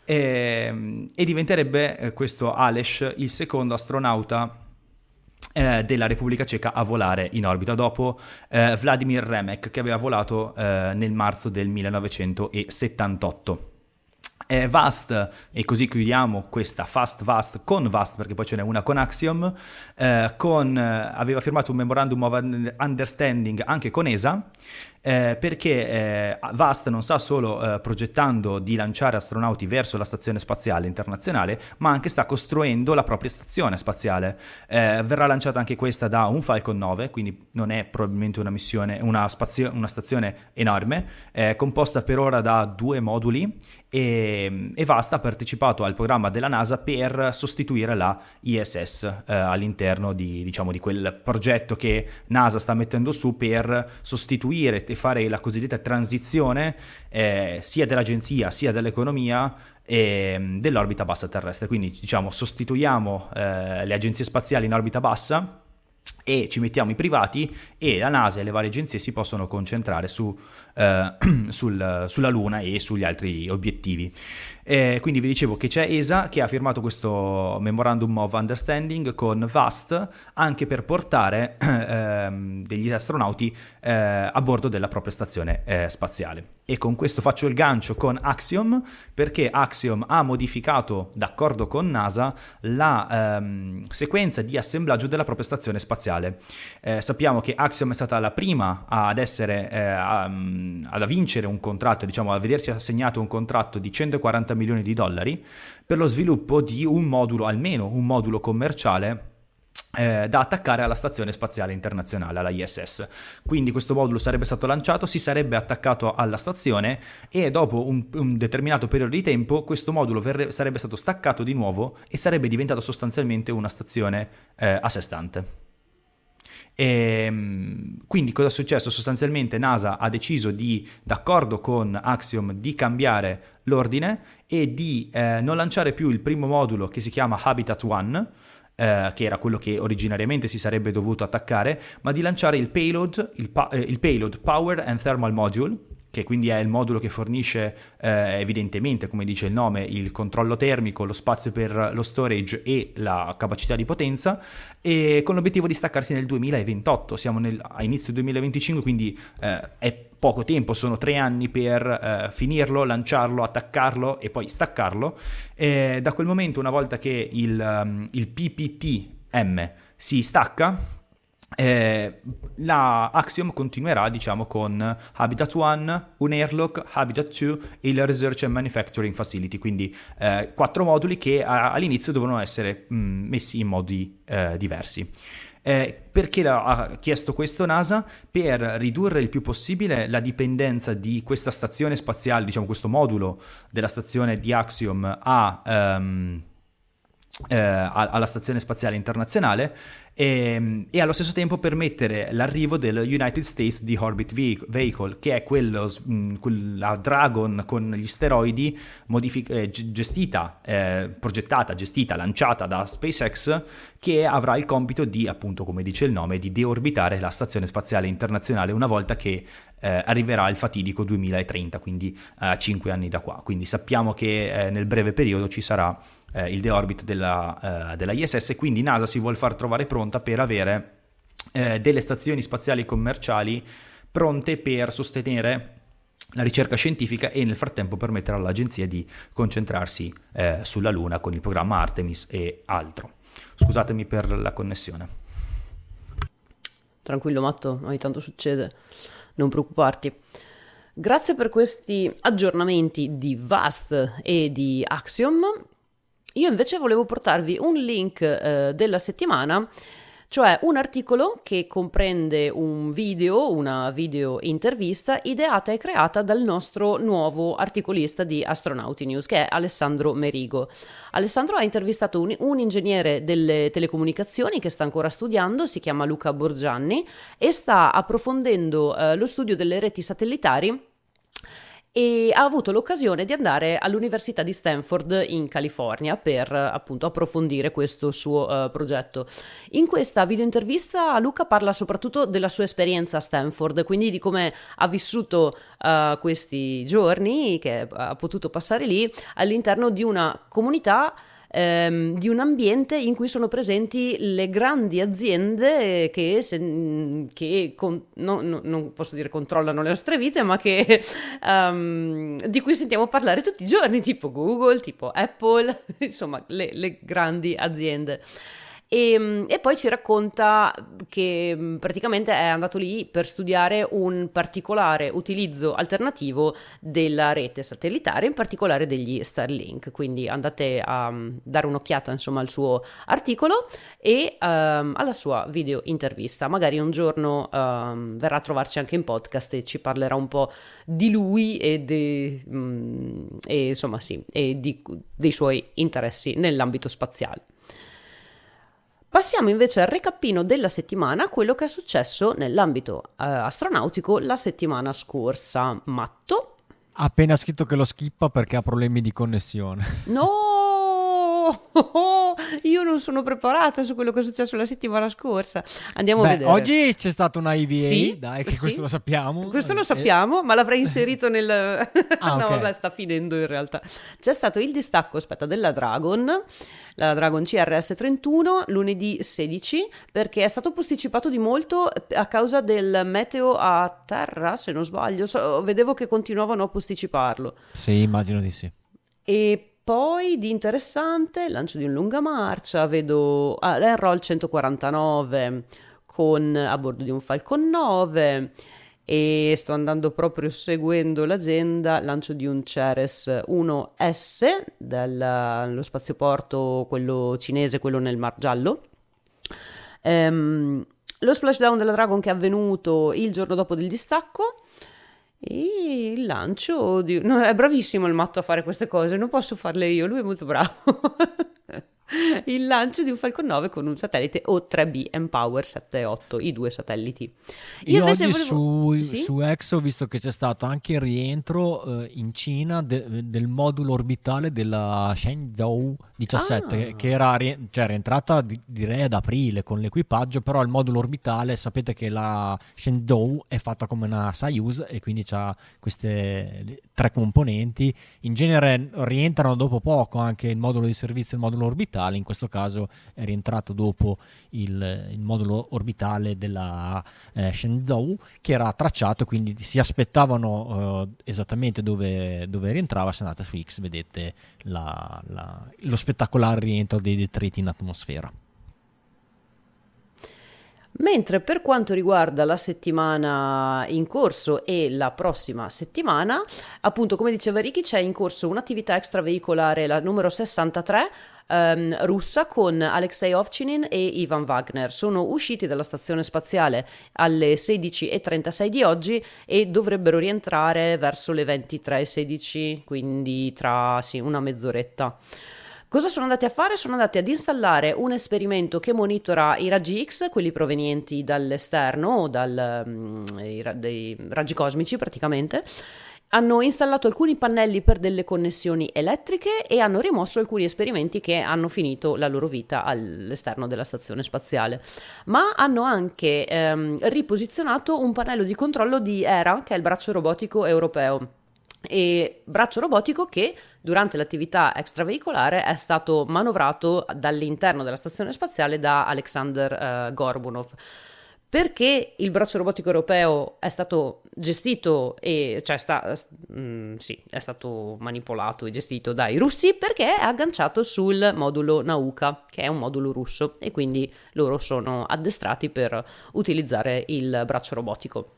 E, e diventerebbe eh, questo Aleš il secondo astronauta eh, della Repubblica Ceca a volare in orbita, dopo eh, Vladimir Remek, che aveva volato eh, nel marzo del millenovecentosettantotto. Eh, VAST, e così chiudiamo questa Fast VAST con VAST, perché poi ce n'è una con Axiom, eh, con, eh, aveva firmato un Memorandum of Understanding anche con E S A, eh, perché eh, VAST non sta solo eh, progettando di lanciare astronauti verso la Stazione Spaziale Internazionale, ma anche sta costruendo la propria stazione spaziale. Eh, verrà lanciata anche questa da un Falcon nove, quindi non è probabilmente una missione, una, spazio, una stazione enorme, eh, composta per ora da due moduli, e, e VAST ha partecipato al programma della NASA per sostituire la I S S eh, all'interno di, diciamo, di quel progetto che NASA sta mettendo su per sostituire e fare la cosiddetta transizione eh, sia dell'agenzia sia dell'economia e dell'orbita bassa terrestre. Quindi diciamo sostituiamo eh, le agenzie spaziali in orbita bassa e ci mettiamo i privati, e la NASA e le varie agenzie si possono concentrare su, eh, sul, sulla Luna e sugli altri obiettivi. Eh, quindi vi dicevo che c'è E S A che ha firmato questo Memorandum of Understanding con VAST anche per portare ehm, degli astronauti eh, a bordo della propria stazione eh, spaziale. E con questo faccio il gancio con Axiom, perché Axiom ha modificato, d'accordo con NASA, la ehm, sequenza di assemblaggio della propria stazione spaziale. Eh, sappiamo che Axiom è stata la prima ad essere eh, a, ad vincere un contratto, diciamo a vedersi assegnato un contratto di centoquaranta milioni di dollari per lo sviluppo di un modulo, almeno un modulo commerciale Eh, da attaccare alla Stazione Spaziale Internazionale, alla I S S. Quindi questo modulo sarebbe stato lanciato, si sarebbe attaccato alla stazione e dopo un, un determinato periodo di tempo questo modulo verre- sarebbe stato staccato di nuovo e sarebbe diventato sostanzialmente una stazione eh, a sé stante. E, quindi cosa è successo? Sostanzialmente NASA ha deciso di, d'accordo con Axiom, di cambiare l'ordine e di eh, non lanciare più il primo modulo che si chiama Habitat One, Uh, che era quello che originariamente si sarebbe dovuto attaccare, ma di lanciare il payload, il, pa- eh, il payload Power and Thermal Module, che quindi è il modulo che fornisce eh, evidentemente, come dice il nome, il controllo termico, lo spazio per lo storage e la capacità di potenza, e con l'obiettivo di staccarsi nel duemilaventotto. Siamo nel, a inizio duemilaventicinque, quindi eh, è poco tempo, sono tre anni per eh, finirlo, lanciarlo, attaccarlo e poi staccarlo. E da quel momento, una volta che il, um, il P P T M si stacca, Eh, la Axiom continuerà, diciamo, con Habitat One, un Airlock, Habitat Two e il Research and Manufacturing Facility, quindi eh, quattro moduli che a, all'inizio dovevano essere mh, messi in modi eh, diversi. Eh, perché ha chiesto questo NASA? Per ridurre il più possibile la dipendenza di questa stazione spaziale, diciamo questo modulo della stazione di Axiom a... Um, Eh, alla Stazione Spaziale Internazionale e, e allo stesso tempo permettere l'arrivo del United States Deorbit Vehicle, che è quello, mh, quella Dragon con gli steroidi modific- eh, gestita, eh, progettata, gestita, lanciata da SpaceX, che avrà il compito di, appunto, come dice il nome, di deorbitare la Stazione Spaziale Internazionale una volta che eh, arriverà il fatidico duemilatrenta, quindi eh, cinque anni da qua. Quindi sappiamo che eh, nel breve periodo ci sarà Eh, il deorbit della, eh, della I S S, e quindi NASA si vuole far trovare pronta per avere eh, delle stazioni spaziali commerciali pronte per sostenere la ricerca scientifica e nel frattempo permettere all'agenzia di concentrarsi eh, sulla Luna con il programma Artemis e altro. Scusatemi per la connessione. Tranquillo Matto, ogni tanto succede, non preoccuparti. Grazie per questi aggiornamenti di Vast e di Axiom. Io invece volevo portarvi un link eh, della settimana, cioè un articolo che comprende un video, una video intervista ideata e creata dal nostro nuovo articolista di Astronauti News, che è Alessandro Merigo. Alessandro ha intervistato un, un ingegnere delle telecomunicazioni che sta ancora studiando, si chiama Luca Borgianni, e sta approfondendo eh, lo studio delle reti satellitari, e ha avuto l'occasione di andare all'Università di Stanford in California per appunto approfondire questo suo uh, progetto. In questa videointervista Luca parla soprattutto della sua esperienza a Stanford, quindi di come ha vissuto uh, questi giorni che ha potuto passare lì all'interno di una comunità, ehm, di un ambiente in cui sono presenti le grandi aziende che, se, che con, no, no, non posso dire controllano le nostre vite, ma che um, di cui sentiamo parlare tutti i giorni, tipo Google, tipo Apple, insomma le, le grandi aziende. E, e poi ci racconta che praticamente è andato lì per studiare un particolare utilizzo alternativo della rete satellitare, in particolare degli Starlink. Quindi andate a dare un'occhiata insomma al suo articolo e um, alla sua video intervista. Magari un giorno um, verrà a trovarci anche in podcast e ci parlerà un po' di lui e, de, um, e insomma sì, e di, dei suoi interessi nell'ambito spaziale. Passiamo invece al recapino della settimana, quello che è successo nell'ambito eh, astronautico la settimana scorsa. Matto? Ha appena scritto che lo skippa perché ha problemi di connessione. No! Io non sono preparata su quello che è successo la settimana scorsa. Andiamo Beh, a vedere. Oggi c'è stata una I V A, sì, dai, che sì. questo lo sappiamo. Questo lo sappiamo, ma l'avrei inserito nel... Ah, no, okay. vabbè, sta finendo in realtà. C'è stato il distacco, aspetta, della Dragon, la Dragon C R S trentuno, lunedì sedici, perché è stato posticipato di molto a causa del meteo a terra, se non sbaglio. So, vedevo che continuavano a posticiparlo. Sì, immagino di sì. E poi di interessante, lancio di un lunga marcia, vedo ah, l'Enroll centoquarantanove con, a bordo di un Falcon nove, e sto andando proprio seguendo l'agenda, lancio di un Ceres uno S dallo spazioporto, quello cinese, quello nel Mar Giallo. Ehm, lo splashdown della Dragon che è avvenuto il giorno dopo del distacco e il lancio di... no, è bravissimo il matto a fare queste cose, non posso farle io, lui è molto bravo. Il lancio di un Falcon nove con un satellite O tre B Empower sette e otto, i due satelliti. Io, Io oggi volevo... su, sì? su X ho visto che c'è stato anche il rientro eh, in Cina de, del modulo orbitale della Shenzhou diciassette, ah. che era cioè, rientrata di, direi ad aprile con l'equipaggio, però il modulo orbitale, sapete che la Shenzhou è fatta come una Soyuz e quindi ha queste tre componenti. In genere rientrano dopo poco anche il modulo di servizio e il modulo orbitale. In questo caso è rientrato dopo il, il modulo orbitale della eh, Shenzhou, che era tracciato, quindi si aspettavano eh, esattamente dove, dove rientrava. Se andate su X vedete la, la, lo spettacolare rientro dei detriti in atmosfera. Mentre per quanto riguarda la settimana in corso e la prossima settimana, appunto come diceva Ricky, c'è in corso un'attività extraveicolare, la numero sessantatré, ehm, russa, con Alexei Ovchinin e Ivan Wagner. Sono usciti dalla stazione spaziale alle sedici e trentasei di oggi e dovrebbero rientrare verso le ventitré e sedici, quindi tra sì, una mezz'oretta. Cosa sono andati a fare? Sono andati ad installare un esperimento che monitora i raggi X, quelli provenienti dall'esterno o dal, um, i, dei raggi cosmici praticamente. Hanno installato alcuni pannelli per delle connessioni elettriche e hanno rimosso alcuni esperimenti che hanno finito la loro vita all'esterno della stazione spaziale. Ma hanno anche ehm, riposizionato un pannello di controllo di E R A, che è il braccio robotico europeo. E braccio robotico che durante l'attività extraveicolare è stato manovrato dall'interno della stazione spaziale da Alexander uh, Gorbunov. Perché il braccio robotico europeo è stato gestito e cioè sta, mh, sì, è stato manipolato e gestito dai russi? Perché è agganciato sul modulo Nauka, che è un modulo russo, e quindi loro sono addestrati per utilizzare il braccio robotico.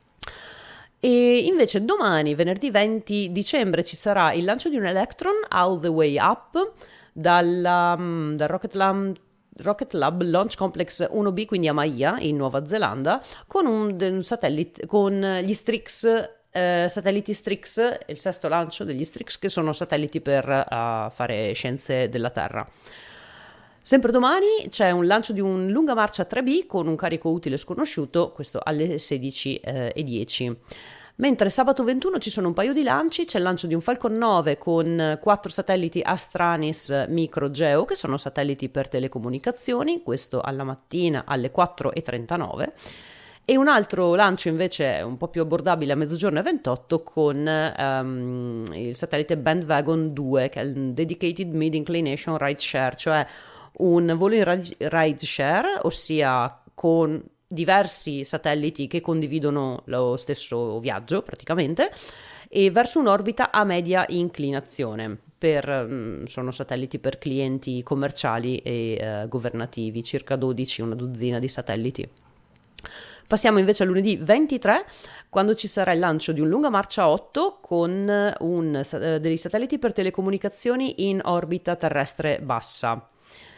E invece domani, venerdì venti dicembre, ci sarà il lancio di un Electron All the Way Up dalla, dal Rocket Lab, Rocket Lab Launch Complex uno B, quindi a Mahia, in Nuova Zelanda, con un, un satellite, con gli Strix, eh, satelliti Strix, il sesto lancio degli Strix, che sono satelliti per uh, fare scienze della Terra. Sempre domani c'è un lancio di un lunga marcia tre B con un carico utile sconosciuto, questo alle sedici e dieci. Mentre sabato ventuno ci sono un paio di lanci, c'è il lancio di un Falcon nove con quattro satelliti Astranis Micro Geo, che sono satelliti per telecomunicazioni, questo alla mattina alle quattro e trentanove. E un altro lancio invece un po' più abbordabile a mezzogiorno e ventotto con um, il satellite Bandwagon due, che è il Dedicated Mid Inclination Ride Share, cioè un volo in ride share, ossia con diversi satelliti che condividono lo stesso viaggio praticamente, e verso un'orbita a media inclinazione. Per, sono satelliti per clienti commerciali e eh, governativi, circa dodici, una dozzina di satelliti. Passiamo invece a lunedì ventitré, quando ci sarà il lancio di un lunga marcia otto con un, eh, dei satelliti per telecomunicazioni in orbita terrestre bassa,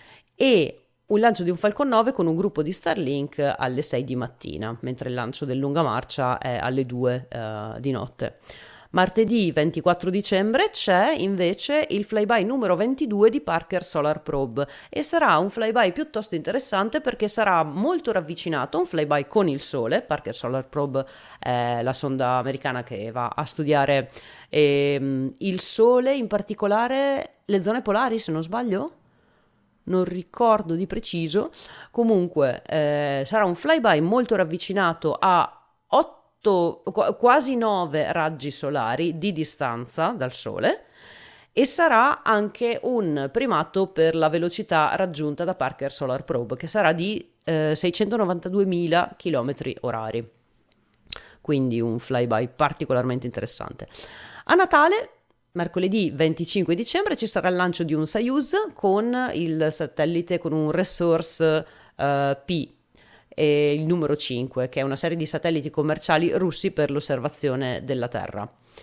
e un lancio di un Falcon nove con un gruppo di Starlink alle sei di mattina, mentre il lancio del lunga marcia è alle due uh, di notte. Martedì ventiquattro dicembre c'è invece il flyby numero ventidue di Parker Solar Probe, e sarà un flyby piuttosto interessante perché sarà molto ravvicinato, un flyby con il Sole. Parker Solar Probe è la sonda americana che va a studiare ehm, il Sole, in particolare le zone polari, se non sbaglio. Non ricordo di preciso. Comunque eh, sarà un flyby molto ravvicinato a otto, quasi nove raggi solari di distanza dal Sole, e sarà anche un primato per la velocità raggiunta da Parker Solar Probe, che sarà di eh, seicentonovantaduemila chilometri orari. Quindi un flyby particolarmente interessante. A Natale, mercoledì venticinque dicembre, ci sarà il lancio di un Soyuz con il satellite, con un Resource uh, P, e il numero cinque, che è una serie di satelliti commerciali russi per l'osservazione della Terra.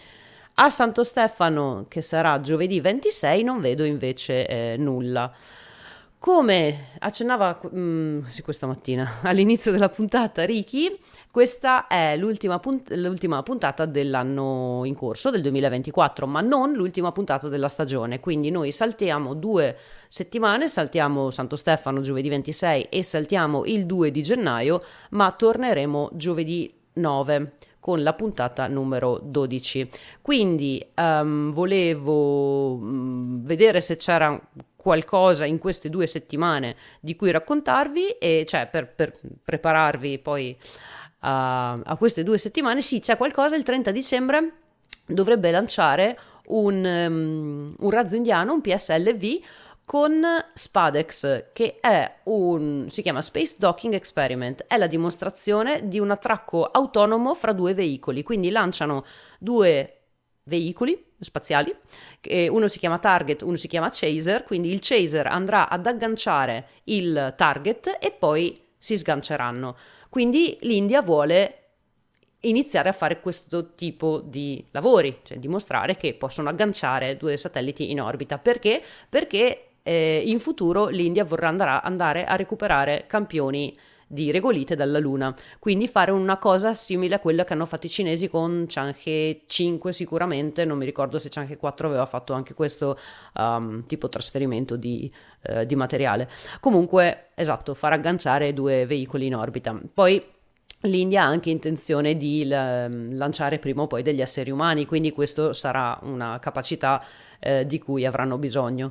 A Santo Stefano, che sarà giovedì ventisei, non vedo invece eh, nulla. Come accennava mh, sì, questa mattina all'inizio della puntata Ricky, questa è l'ultima, punt- l'ultima puntata dell'anno in corso, del duemilaventiquattro, ma non l'ultima puntata della stagione, quindi noi saltiamo due settimane, saltiamo Santo Stefano giovedì ventisei e saltiamo il due di gennaio, ma torneremo giovedì nove con la puntata numero dodici. Quindi um, volevo um, vedere se c'era qualcosa in queste due settimane di cui raccontarvi, e cioè per, per prepararvi poi a, a queste due settimane. Sì, c'è qualcosa. Il trenta dicembre dovrebbe lanciare un, um, un razzo indiano, un P S L V con Spadex, che è un, si chiama Space Docking Experiment, è la dimostrazione di un attracco autonomo fra due veicoli. Quindi lanciano due veicoli spaziali, uno si chiama Target, uno si chiama Chaser, quindi il Chaser andrà ad agganciare il Target e poi si sganceranno. Quindi l'India vuole iniziare a fare questo tipo di lavori, cioè dimostrare che possono agganciare due satelliti in orbita. Perché? Perché eh, in futuro l'India vorrà andare, andare a recuperare campioni di regolite dalla Luna, quindi fare una cosa simile a quella che hanno fatto i cinesi con Chang'e cinque sicuramente. Non mi ricordo se Chang'e quattro aveva fatto anche questo um, tipo trasferimento di, uh, di materiale. Comunque, esatto, far agganciare due veicoli in orbita. Poi l'India ha anche intenzione di l- lanciare prima o poi degli esseri umani, quindi questo sarà una capacità eh, di cui avranno bisogno.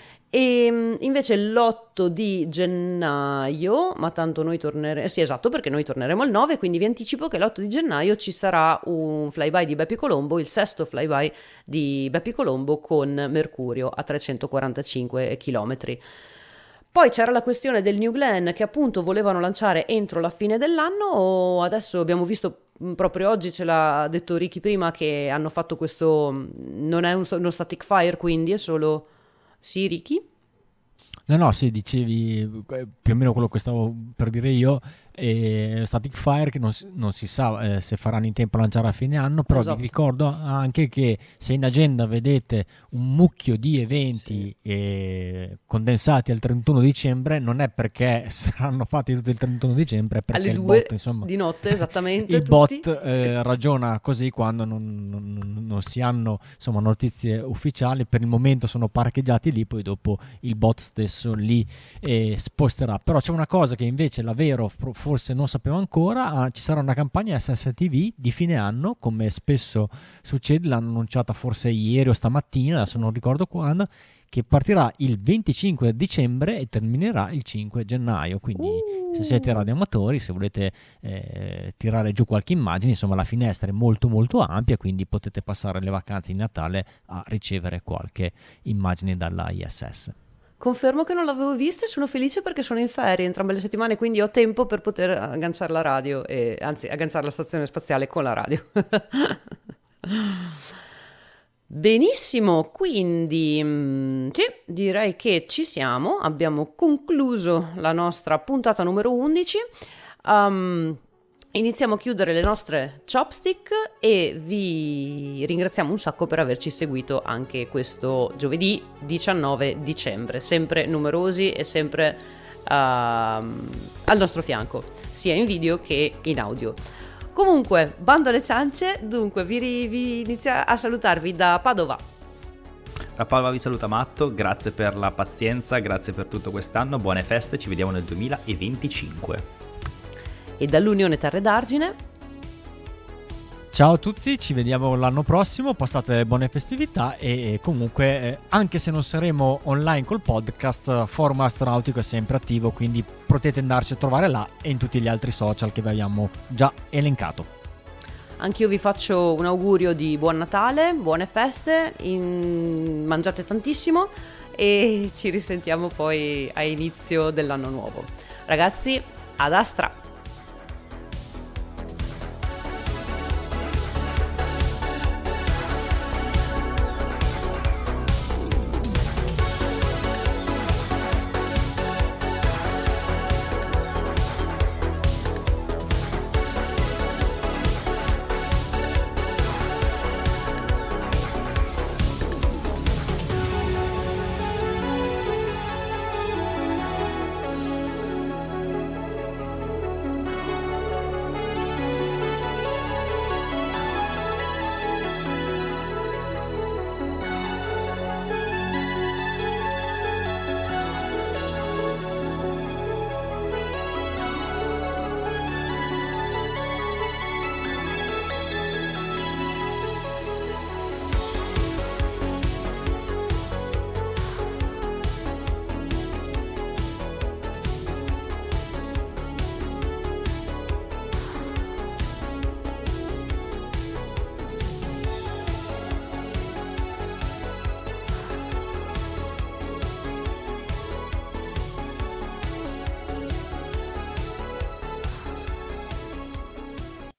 E invece l'otto di gennaio, ma tanto noi torneremo, sì esatto, perché noi torneremo il nove, quindi vi anticipo che l'otto di gennaio ci sarà un flyby di Bepi Colombo, il sesto flyby di Bepi Colombo con Mercurio a trecentoquarantacinque chilometri. Poi c'era la questione del New Glenn, che appunto volevano lanciare entro la fine dell'anno. Adesso abbiamo visto, proprio oggi ce l'ha detto Ricky prima, che hanno fatto questo, non è un, uno static fire, quindi è solo... Sì, Ricky? No, no, sì, dicevi più o meno quello che stavo per dire io. E Static Fire, che non si, non si sa eh, se faranno in tempo a lanciare a fine anno, però esatto. Vi ricordo anche che se in agenda vedete un mucchio di eventi sì. eh, condensati al trentuno dicembre, non è perché saranno fatti tutti il trentuno dicembre, è perché alle il due bot, insomma, di notte esattamente il tutti. bot eh, ragiona così quando non, non, non si hanno insomma notizie ufficiali. Per il momento sono parcheggiati lì, poi dopo il bot stesso li eh, sposterà. Però c'è una cosa che invece la Vero forse non sapevo ancora, ah, ci sarà una campagna S S T V di fine anno, come spesso succede, l'hanno annunciata forse ieri o stamattina, adesso non ricordo quando, che partirà il venticinque dicembre e terminerà il cinque gennaio. Quindi uh. se siete radioamatori, se volete eh, tirare giù qualche immagine, insomma la finestra è molto molto ampia, quindi potete passare le vacanze di Natale a ricevere qualche immagine dalla I S S. Confermo che non l'avevo vista e sono felice perché sono in ferie entrambe le settimane, quindi ho tempo per poter agganciare la radio, e, anzi agganciare la stazione spaziale con la radio. Benissimo, quindi mh, sì, direi che ci siamo, abbiamo concluso la nostra puntata numero undici. Um, Iniziamo a chiudere le nostre chopstick e vi ringraziamo un sacco per averci seguito anche questo giovedì diciannove dicembre, sempre numerosi e sempre uh, al nostro fianco, sia in video che in audio. Comunque, bando alle ciance, dunque vi, vi inizia a salutarvi da Padova. Da Padova vi saluta Matto, grazie per la pazienza, grazie per tutto quest'anno, buone feste, ci vediamo nel duemilaventicinque. E dall'Unione Terre d'Argine, ciao a tutti, ci vediamo l'anno prossimo, passate buone festività e comunque eh, anche se non saremo online col podcast, Forum Astronautico è sempre attivo, quindi potete andarci a trovare là e in tutti gli altri social che vi abbiamo già elencato. Anch'io vi faccio un augurio di buon Natale, buone feste, in... mangiate tantissimo e ci risentiamo poi a inizio dell'anno nuovo. Ragazzi, ad Astra!